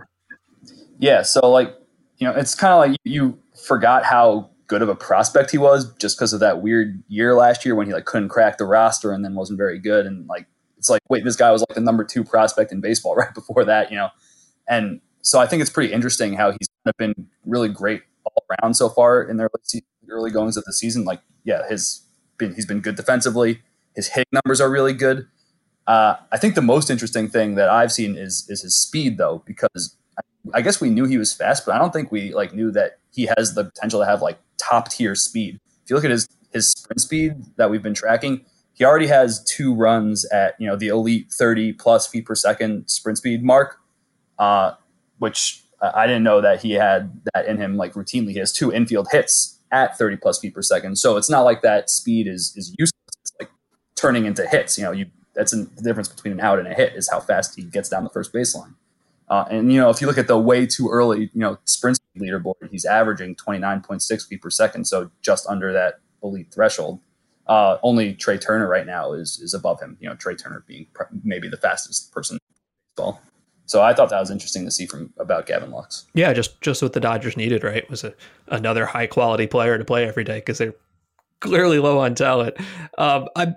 S5: Yeah, so like, you know, it's kind of like you forgot how good of a prospect he was just because of that weird year last year when he like couldn't crack the roster and then wasn't very good. And like, it's like, wait, this guy was like the number two prospect in baseball right before that, you know? And so I think it's pretty interesting how he's kind of been really great all around so far in the early, early goings of the season. Like, yeah, his been, he's been good defensively. His hitting numbers are really good. Uh, I think the most interesting thing that I've seen is, is his speed though, because I guess we knew he was fast, but I don't think we like knew that he has the potential to have like top tier speed. If you look at his his sprint speed that we've been tracking, he already has two runs at, you know, the elite thirty plus feet per second sprint speed mark, uh, which I didn't know that he had that in him like routinely. He has two infield hits at thirty plus feet per second. So it's not like that speed is is useless. It's like turning into hits. You know, you that's the difference between an out and a hit is how fast he gets down the first baseline. Uh, and, you know, if you look at the way too early, you know, sprint leaderboard, he's averaging twenty-nine point six feet per second. So just under that elite threshold. Uh, only Trey Turner right now is is above him, you know, Trey Turner being pr- maybe the fastest person in baseball. So I thought that was interesting to see from about Gavin Lux.
S2: Yeah, just just what the Dodgers needed, right? Was a, another high quality player to play every day because they're clearly low on talent. Um, I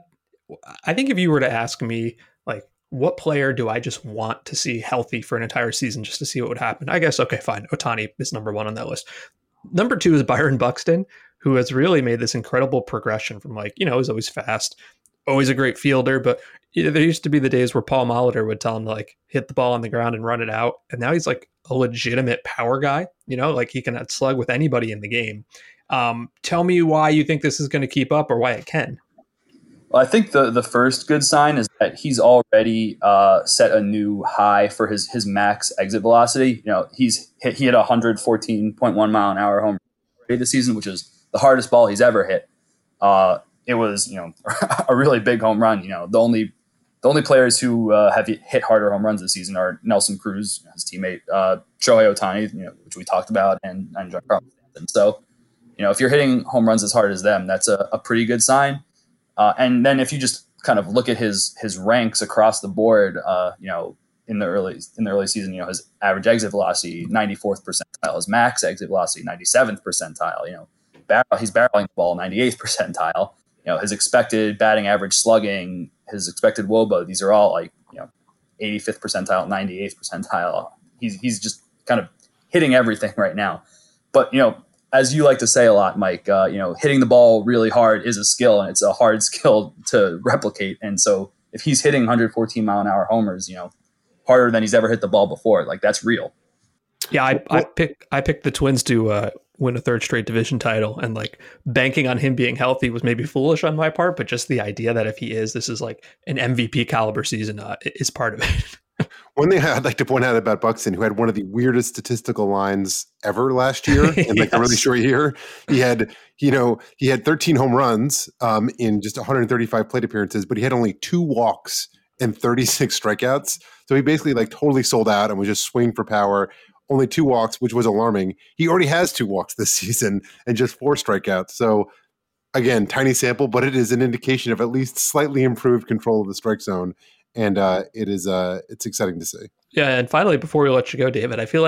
S2: I think if you were to ask me, like, what player do I just want to see healthy for an entire season just to see what would happen? I guess, okay, fine. Ohtani is number one on that list. Number two is Byron Buxton, who has really made this incredible progression from like, you know, he's always fast, always a great fielder. But you know, there used to be the days where Paul Molitor would tell him to like hit the ball on the ground and run it out. And now he's like a legitimate power guy, you know, like he can slug with anybody in the game. Um, tell me why you think this is going to keep up or why it can.
S5: Well, I think the, the first good sign is that he's already uh, set a new high for his his max exit velocity. You know, he's hit, he hit a one fourteen point one mile an hour home run this season, which is the hardest ball he's ever hit. Uh, it was, you know, a really big home run. You know, the only the only players who uh, have hit harder home runs this season are Nelson Cruz, his teammate, uh, Shohei Ohtani, you know, which we talked about, and and John Carlos. And so, you know, if you're hitting home runs as hard as them, that's a, a pretty good sign. Uh, and then if you just kind of look at his his ranks across the board, uh, you know, in the early in the early season, you know, his average exit velocity ninety-fourth percentile, his max exit velocity ninety-seventh percentile. You know, barrel, he's barreling the ball ninety-eighth percentile. You know, his expected batting average, slugging, his expected W O B A, these are all like, you know, eighty-fifth percentile, ninety-eighth percentile. He's he's just kind of hitting everything right now. But, you know, as you like to say a lot, Mike, uh, you know, hitting the ball really hard is a skill, and it's a hard skill to replicate. And so if he's hitting one fourteen mile an hour homers, you know, harder than he's ever hit the ball before, like that's real.
S2: Yeah, I, I picked I picked the Twins to uh, win a third straight division title, and like banking on him being healthy was maybe foolish on my part, but just the idea that if he is, this is like an M V P caliber season uh, is part of it.
S3: One thing I'd like to point out about Buxton, who had one of the weirdest statistical lines ever last year in like yes. a really short year, he had, you know, he had thirteen home runs um, in just one hundred thirty-five plate appearances, but he had only two walks and thirty-six strikeouts. So he basically like totally sold out and was just swinging for power. Only two walks, which was alarming. He already has two walks this season and just four strikeouts. So again, tiny sample, but it is an indication of at least slightly improved control of the strike zone. And uh, it is uh, it's exciting to see.
S2: Yeah, and finally, before we let you go, David, I feel like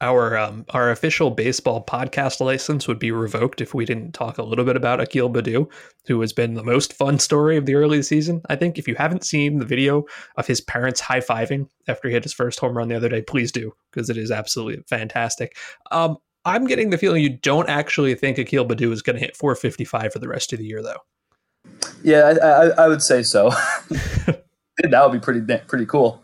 S2: our um, our official baseball podcast license would be revoked if we didn't talk a little bit about Akil Baddoo, who has been the most fun story of the early season. I think if you haven't seen the video of his parents high-fiving after he hit his first home run the other day, please do, because it is absolutely fantastic. Um, I'm getting the feeling you don't actually think Akil Baddoo is going to hit four fifty-five for the rest of the year, though.
S5: Yeah, I, I, I would say so. That would be pretty pretty cool.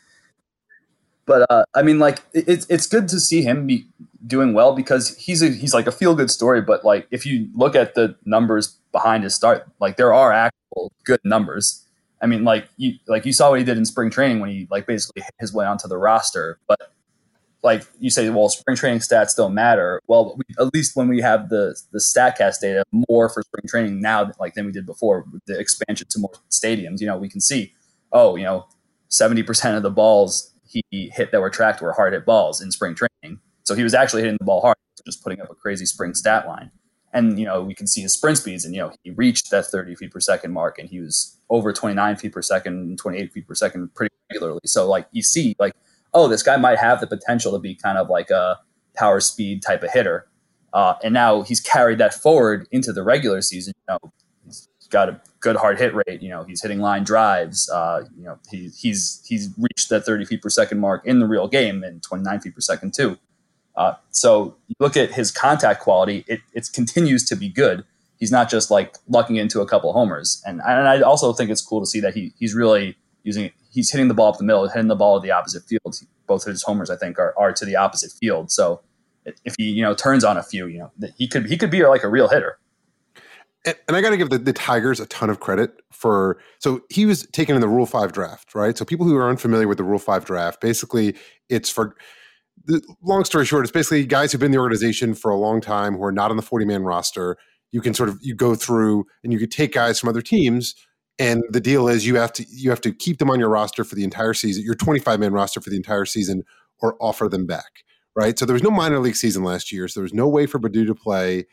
S5: But uh, I mean, like it's it's good to see him be doing well because he's a, he's like a feel good story. But like if you look at the numbers behind his start, like there are actual good numbers. I mean, like you like you saw what he did in spring training when he like basically hit his way onto the roster. But like you say, well, spring training stats don't matter. Well, we, at least when we have the the StatCast data more for spring training now, like than we did before, with the expansion to more stadiums, you know, we can see, oh, you know, seventy percent of the balls he hit that were tracked were hard hit balls in spring training. So he was actually hitting the ball hard, just putting up a crazy spring stat line. And, you know, we can see his sprint speeds and, you know, he reached that thirty feet per second mark and he was over twenty-nine feet per second and twenty-eight feet per second pretty regularly. So like you see like, oh, this guy might have the potential to be kind of like a power speed type of hitter. Uh, and now he's carried that forward into the regular season. You know, he's got a good hard hit rate. You know, he's hitting line drives. Uh, you know, he, he's he's reached that thirty feet per second mark in the real game and twenty-nine feet per second too. Uh, so you look at his contact quality; it it continues to be good. He's not just like lucking into a couple homers. And and I also think it's cool to see that he he's really using it. He's hitting the ball up the middle, hitting the ball at the opposite field. Both of his homers, I think, are, are to the opposite field. So if he, you know, turns on a few, you know, he could he could be like a real hitter.
S3: And, and I got to give the, the Tigers a ton of credit for. So he was taken in the Rule Five draft, right? So people who are unfamiliar with the Rule Five draft, basically, it's for. The long story short, it's basically guys who've been in the organization for a long time who are not on the forty-man roster. You can sort of you go through and you could take guys from other teams. And the deal is you have to you have to keep them on your roster for the entire season, your twenty-five man roster for the entire season, or offer them back, right? So there was no minor league season last year, so there was no way for Baddoo to play.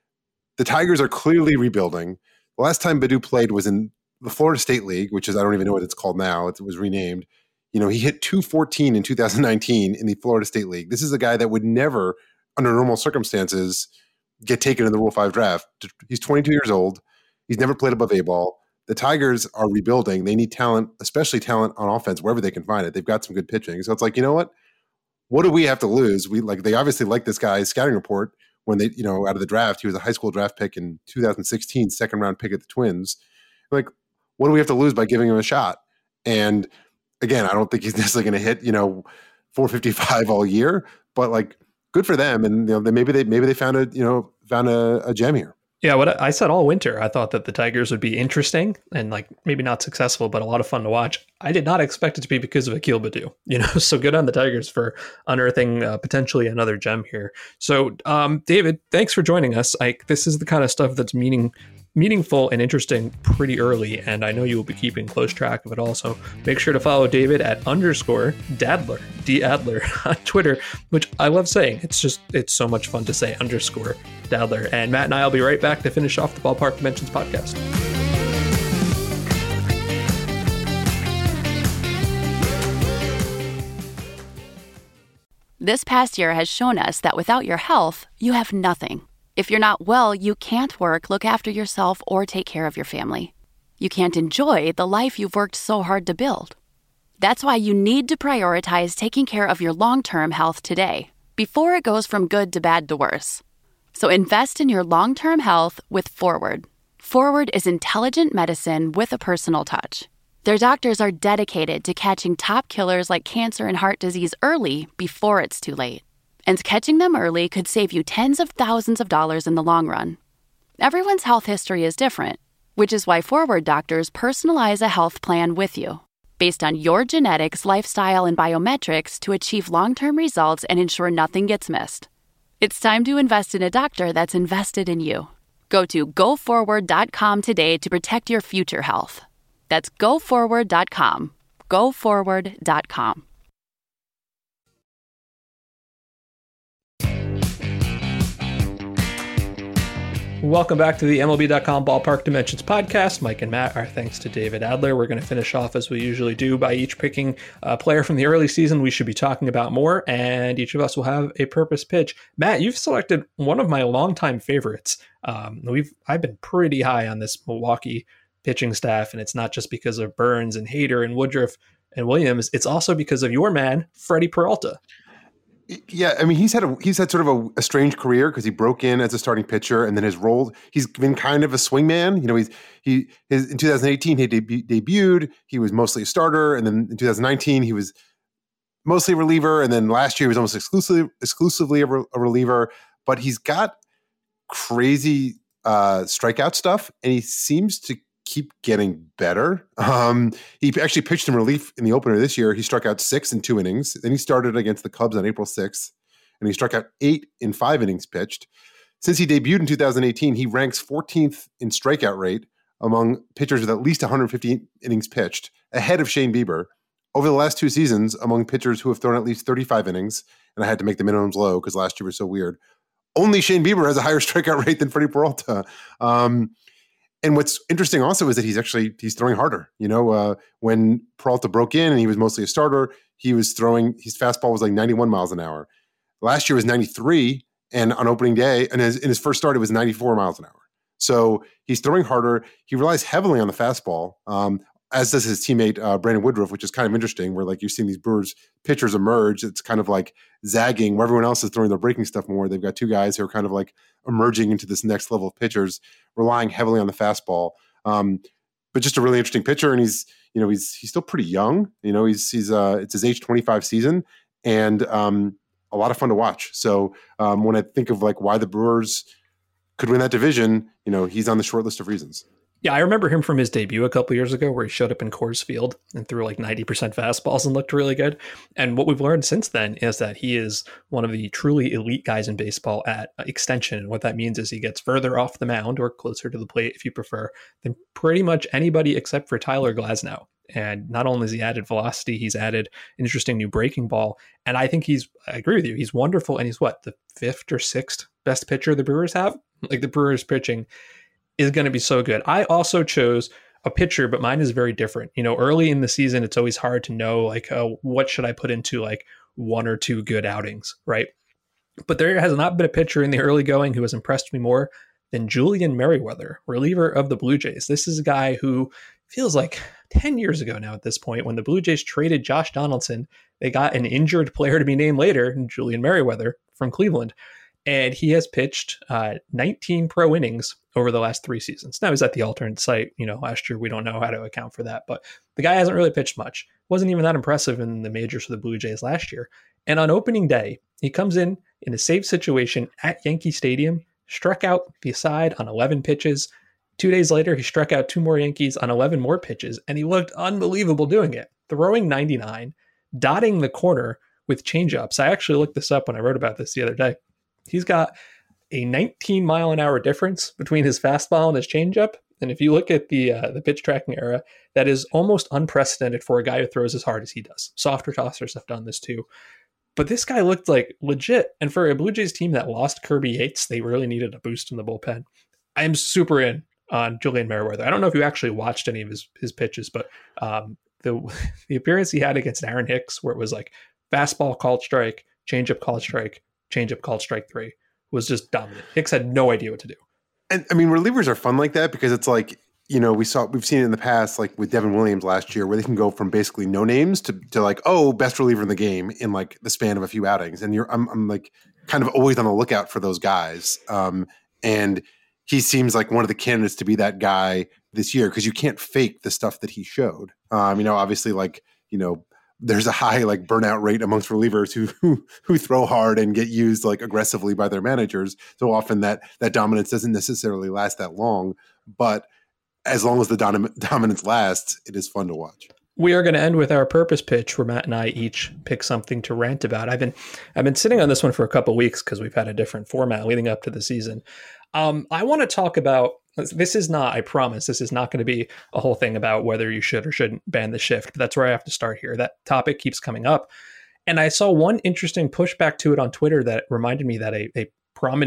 S3: The Tigers are clearly rebuilding. The last time Baddoo played was in the Florida State League, which is I don't even know what it's called now. It was renamed. You know, he hit two fourteen in two thousand nineteen in the Florida State League. This is a guy that would never, under normal circumstances, get taken in the Rule Five draft. He's twenty-two years old. He's never played above A ball. The Tigers are rebuilding. They need talent, especially talent on offense, wherever they can find it. They've got some good pitching. So it's like, you know what? What do we have to lose? We like they obviously like this guy's scouting report when they, you know, out of the draft. He was a high school draft pick in two thousand sixteen, second round pick at the Twins. Like, what do we have to lose by giving him a shot? And again, I don't think he's necessarily going to hit, you know, four fifty-five all year, but like good for them. And you know, they, maybe they maybe they found a, you know, found a, a gem here.
S2: Yeah, what I said all winter, I thought that the Tigers would be interesting and like maybe not successful, but a lot of fun to watch. I did not expect it to be because of Akil Baddoo, you know, so good on the Tigers for unearthing uh, potentially another gem here. So, um, David, thanks for joining us. Like, this is the kind of stuff that's meaning meaningful and interesting pretty early, and I know you will be keeping close track of it all. So make sure to follow David at underscore Dadler, D Adler on Twitter, which I love saying. It's just, it's so much fun to say underscore Dadler. And Matt and I will be right back to finish off the Ballpark Dimensions podcast.
S6: This past year has shown us that without your health, you have nothing. If you're not well, you can't work, look after yourself, or take care of your family. You can't enjoy the life you've worked so hard to build. That's why you need to prioritize taking care of your long-term health today, before it goes from good to bad to worse. So invest in your long-term health with Forward. Forward is intelligent medicine with a personal touch. Their doctors are dedicated to catching top killers like cancer and heart disease early before it's too late. And catching them early could save you tens of thousands of dollars in the long run. Everyone's health history is different, which is why Forward doctors personalize a health plan with you, based on your genetics, lifestyle, and biometrics to achieve long-term results and ensure nothing gets missed. It's time to invest in a doctor that's invested in you. Go to go forward dot com today to protect your future health. That's go forward dot com. go forward dot com.
S2: Welcome back to the M L B dot com Ballpark Dimensions podcast. Mike and Matt, our thanks to David Adler. We're going to finish off as we usually do by each picking a player from the early season we should be talking about more, and each of us will have a purpose pitch. Matt, you've selected one of my longtime favorites. Um, we've I've been pretty high on this Milwaukee pitching staff, and it's not just because of Burns and Hader and Woodruff and Williams. It's also because of your man, Freddie Peralta.
S3: Yeah, I mean, he's had a, he's had sort of a, a strange career because he broke in as a starting pitcher and then has rolled. He's been kind of a swingman. You know, he's he his, in two thousand eighteen he debu- debuted. He was mostly a starter, and then in two thousand nineteen he was mostly a reliever, and then last year he was almost exclusively exclusively a, re- a reliever. But he's got crazy uh, strikeout stuff, and he seems to keep getting better. Um, he actually pitched in relief in the opener this year. He struck out six in two innings. Then he started against the Cubs on April sixth, and he struck out eight in five innings pitched. Since he debuted in two thousand eighteen, he ranks fourteenth in strikeout rate among pitchers with at least one hundred fifty innings pitched, ahead of Shane Bieber. Over the last two seasons, among pitchers who have thrown at least thirty-five innings, and I had to make the minimums low because last year was so weird, only Shane Bieber has a higher strikeout rate than Freddie Peralta. Um, And what's interesting also is that he's actually, he's throwing harder. You know, uh, when Peralta broke in and he was mostly a starter, he was throwing, his fastball was like ninety-one miles an hour. Last year was ninety-three, and on opening day, and his, in his first start, it was ninety-four miles an hour. So he's throwing harder. He relies heavily on the fastball, um, as does his teammate uh, Brandon Woodruff, which is kind of interesting, where like you're seeing these Brewers pitchers emerge. It's kind of like zagging where everyone else is throwing their breaking stuff more. They've got two guys who are kind of like emerging into this next level of pitchers, relying heavily on the fastball. Um, but just a really interesting pitcher, and he's you know he's he's still pretty young. You know he's he's uh, it's his age twenty-five season, and um, a lot of fun to watch. So um, when I think of like why the Brewers could win that division, you know he's on the short list of reasons.
S2: Yeah, I remember him from his debut a couple years ago where he showed up in Coors Field and threw like ninety percent fastballs and looked really good. And what we've learned since then is that he is one of the truly elite guys in baseball at extension. And what that means is he gets further off the mound, or closer to the plate if you prefer, than pretty much anybody except for Tyler Glasnow. And not only has he added velocity, he's added an interesting new breaking ball. And I think he's, I agree with you, he's wonderful. And he's what, the fifth or sixth best pitcher the Brewers have? Like the Brewers pitching is going to be so good. I also chose a pitcher, but mine is very different. You know, early in the season, it's always hard to know, like, uh, what should I put into like one or two good outings, right? But there has not been a pitcher in the early going who has impressed me more than Julian Merryweather, reliever of the Blue Jays. This is a guy who feels like ten years ago now at this point, when the Blue Jays traded Josh Donaldson, they got an injured player to be named later, Julian Merryweather from Cleveland. And he has pitched uh, nineteen pro innings over the last three seasons. Now he's at the alternate site. You know, last year we don't know how to account for that, but the guy hasn't really pitched much. Wasn't even that impressive in the majors for the Blue Jays last year. And on opening day, he comes in in a safe situation at Yankee Stadium, struck out the side on eleven pitches. Two days later, he struck out two more Yankees on eleven more pitches, and he looked unbelievable doing it. Throwing ninety-nine, dotting the corner with changeups. I actually looked this up when I wrote about this the other day. He's got a nineteen mile an hour difference between his fastball and his changeup. And if you look at the uh, the pitch tracking era, that is almost unprecedented for a guy who throws as hard as he does. Softer tossers have done this too. But this guy looked like legit. And for a Blue Jays team that lost Kirby Yates, they really needed a boost in the bullpen. I am super in on Julian Merryweather. I don't know if you actually watched any of his, his pitches, but um, the the appearance he had against Aaron Hicks, where it was like fastball called strike, changeup called strike, changeup called strike three, was just dominant. Hicks had no idea what to do.
S3: And I mean, relievers are fun like that because it's like, you know, we saw, we've seen it in the past, like with Devin Williams last year, where they can go from basically no names to, to like, oh, best reliever in the game in like the span of a few outings. And you're, I'm, I'm like kind of always on the lookout for those guys. Um, and he seems like one of the candidates to be that guy this year because you can't fake the stuff that he showed. Um, you know, obviously, like, you know, there's a high like burnout rate amongst relievers who, who who throw hard and get used like aggressively by their managers. So often that that dominance doesn't necessarily last that long. But as long as the dom- dominance lasts, it is fun to watch.
S2: We are going to end with our purpose pitch, where Matt and I each pick something to rant about. I've been I've been sitting on this one for a couple of weeks because we've had a different format leading up to the season. Um, I want to talk about. This is not, I promise, this is not going to be a whole thing about whether you should or shouldn't ban the shift, but that's where I have to start here. That topic keeps coming up. And I saw one interesting pushback to it on Twitter that reminded me that a, a prominent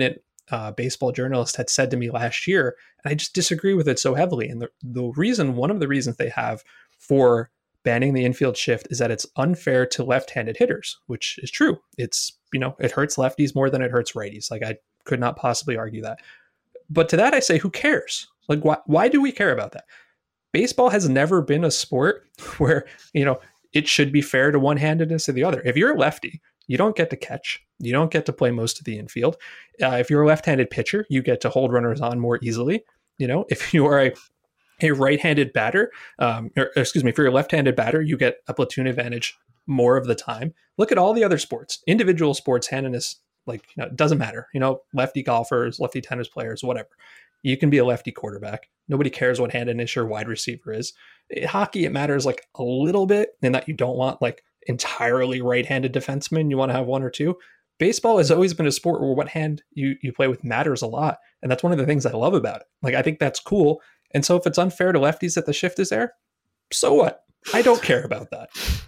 S2: uh, baseball journalist had said to me last year, and I just disagree with it so heavily. And the, the reason, one of the reasons they have for banning the infield shift is that it's unfair to left-handed hitters, which is true. It's, you know, it hurts lefties more than it hurts righties. Like, I could not possibly argue that. But to that, I say, who cares? Like, why, why do we care about that? Baseball has never been a sport where, you know, it should be fair to one-handedness or the other. If you're a lefty, you don't get to catch. You don't get to play most of the infield. Uh, if you're a left-handed pitcher, you get to hold runners on more easily. You know, if you are a, a right-handed batter, um, or excuse me, if you're a left-handed batter, you get a platoon advantage more of the time. Look at all the other sports, individual sports, handedness, like, you know, it doesn't matter. You know, lefty golfers, lefty tennis players, whatever. You can be a lefty quarterback. Nobody cares what handedness your wide receiver is. In hockey, it matters like a little bit in that you don't want like entirely right-handed defensemen. You want to have one or two. Baseball has always been a sport where what hand you, you play with matters a lot. And that's one of the things I love about it. Like, I think that's cool. And so if it's unfair to lefties that the shift is there, so what? I don't care about that.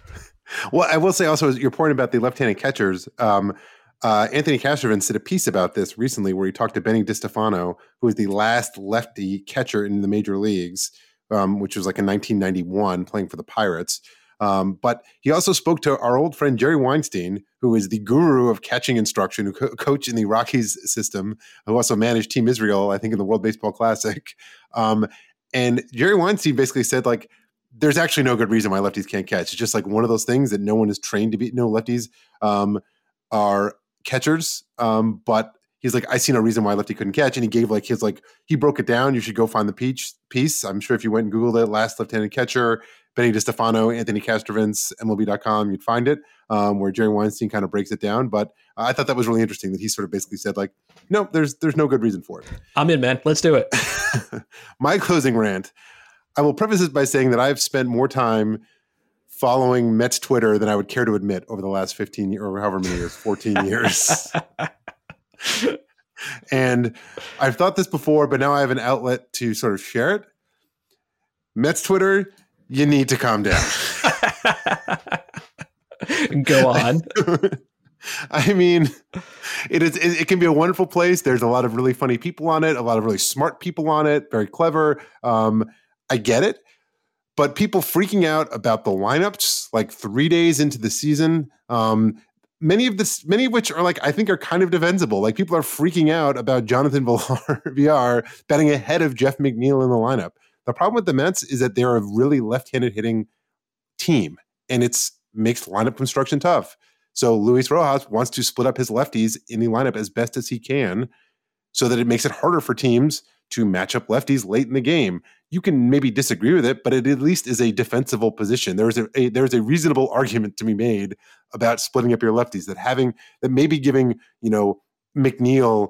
S3: Well, I will say also, your point about the left-handed catchers, um, Uh, Anthony Castrovince did a piece about this recently where he talked to Benny DiStefano, who was the last lefty catcher in the major leagues, um, which was like in nineteen ninety-one, playing for the Pirates. Um, but he also spoke to our old friend Jerry Weinstein, who is the guru of catching instruction, who co- coached in the Rockies system, who also managed Team Israel, I think, in the World Baseball Classic. Um, and Jerry Weinstein basically said, like, there's actually no good reason why lefties can't catch. It's just like one of those things that no one is trained to be. No lefties um, are catchers, um, but he's like, I see no reason why lefty couldn't catch. And he gave like his, like, he broke it down. You should go find the peach piece. I'm sure if you went and Googled it, last left-handed catcher, Benny DiStefano, Anthony Castrovince, M L B dot com, you'd find it, um, where Jerry Weinstein kind of breaks it down. But I thought that was really interesting that he sort of basically said, like, no, there's there's no good reason for it.
S2: I'm in, man. Let's do it.
S3: My closing rant. I will preface this by saying that I've spent more time following Mets Twitter than I would care to admit over the last fifteen years, or however many years, fourteen years. And I've thought this before, but now I have an outlet to sort of share it. Mets Twitter, you need to calm down.
S2: Go on.
S3: I mean, it is. It, it can be a wonderful place. There's a lot of really funny people on it, a lot of really smart people on it, very clever. Um, I get it. But people freaking out about the lineups like three days into the season, um, many of this, many of which are like, I think are kind of defensible. Like, people are freaking out about Jonathan Villar batting ahead of Jeff McNeil in the lineup. The problem with the Mets is that they're a really left-handed hitting team, and it's makes lineup construction tough. So Luis Rojas wants to split up his lefties in the lineup as best as he can, so that it makes it harder for teams to match up lefties late in the game. You can maybe disagree with it, but it at least is a defensible position. There's a, a there's a reasonable argument to be made about splitting up your lefties, that having that maybe giving, you know, McNeil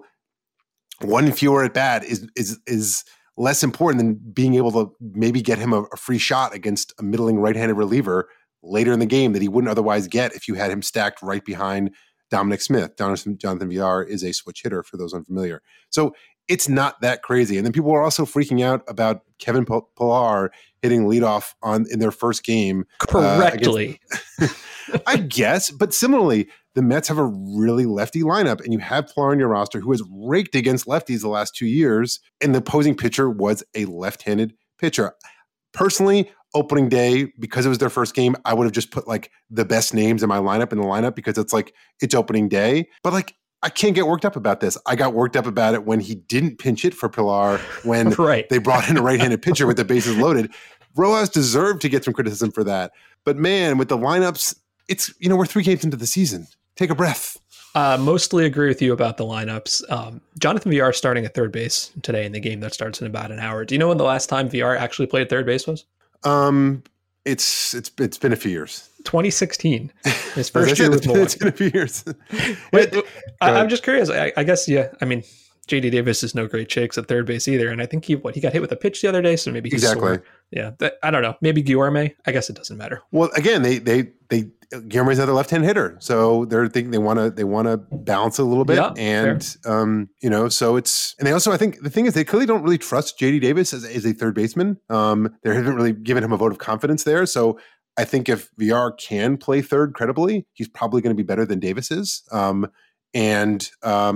S3: one fewer at bat is is is less important than being able to maybe get him a, a free shot against a middling right-handed reliever later in the game that he wouldn't otherwise get if you had him stacked right behind Dominic Smith. Jonathan, Jonathan Villar is a switch hitter, for those unfamiliar. So it's not that crazy. And then people are also freaking out about Kevin Pillar hitting leadoff on in their first game.
S2: Correctly.
S3: Uh, I guess. But similarly, the Mets have a really lefty lineup, and you have Pillar on your roster who has raked against lefties the last two years, and the opposing pitcher was a left-handed pitcher. Personally, opening day, because it was their first game, I would have just put like the best names in my lineup in the lineup because it's like, it's opening day. But like, I can't get worked up about this. I got worked up about it when he didn't pinch hit for Pillar, when
S2: right.
S3: they brought in a right-handed pitcher with the bases loaded. Rojas deserved to get some criticism for that. But man, with the lineups, it's, you know, we're three games into the season. Take a breath.
S2: Uh, mostly agree with you about the lineups. Um, Jonathan Villar starting at third base today in the game that starts in about an hour. Do you know when the last time Villar actually played third base was?
S3: Um, it's it's it's been a few years.
S2: twenty sixteen, his first year with Milwaukee.
S3: It's been a few years.
S2: Wait, I, I'm just curious. I, I guess, yeah. I mean, J D Davis is no great shakes at third base either, and I think he what he got hit with a pitch the other day, so maybe he's
S3: exactly.
S2: sore. Yeah, that, I don't know. Maybe Guillorme. I guess it doesn't matter.
S3: Well, again, they they they Guillorme's another left-hand hitter, so they're thinking they want to they want to balance it a little bit,
S2: yeah,
S3: and um, you know, so it's and they also I think the thing is they clearly don't really trust J D Davis as, as a third baseman. Um, they haven't really given him a vote of confidence there, so I think if Villar can play third credibly, he's probably going to be better than Davis is. Um, and um,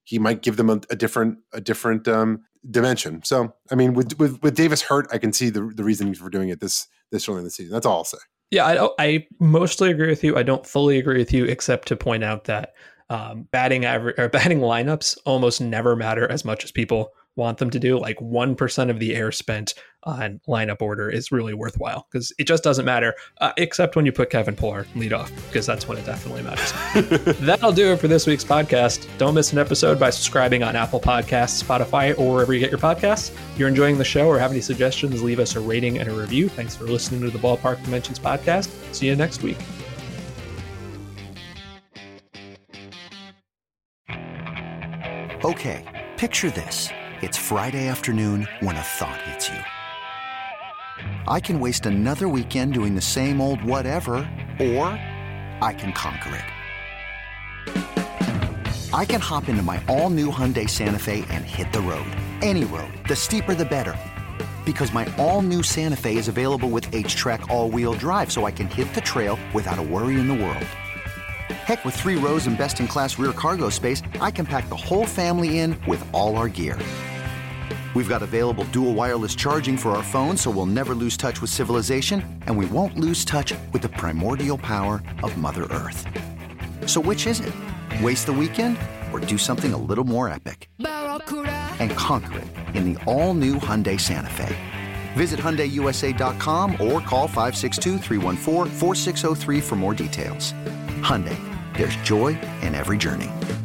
S3: he might give them a, a different a different um, dimension. So, I mean, with, with with Davis hurt, I can see the the reasoning for doing it this this early in the season. That's all I'll say.
S2: Yeah, I, I mostly agree with you. I don't fully agree with you, except to point out that um, batting average or batting lineups almost never matter as much as people want them to do. Like one percent of the air spent on lineup order is really worthwhile because it just doesn't matter, uh, except when you put Kevin Pillar lead off, because that's when it definitely matters. That'll do it for this week's podcast. Don't miss an episode by subscribing on Apple Podcasts, Spotify, or wherever you get your podcasts. If you're enjoying the show or have any suggestions, leave us a rating and a review. Thanks for listening to the Ballpark Dimensions podcast. See you next week.
S7: Okay, picture this. It's Friday afternoon when a thought hits you. I can waste another weekend doing the same old whatever, or I can conquer it. I can hop into my all-new Hyundai Santa Fe and hit the road. Any road. The steeper, the better. Because my all-new Santa Fe is available with H-Track all-wheel drive, so I can hit the trail without a worry in the world. Heck, with three rows and best-in-class rear cargo space, I can pack the whole family in with all our gear. We've got available dual wireless charging for our phones, so we'll never lose touch with civilization, and we won't lose touch with the primordial power of Mother Earth. So which is it? Waste the weekend or do something a little more epic? And conquer it in the all-new Hyundai Santa Fe. Visit Hyundai U S A dot com or call five six two, three one four, four six zero three for more details. Hyundai, there's joy in every journey.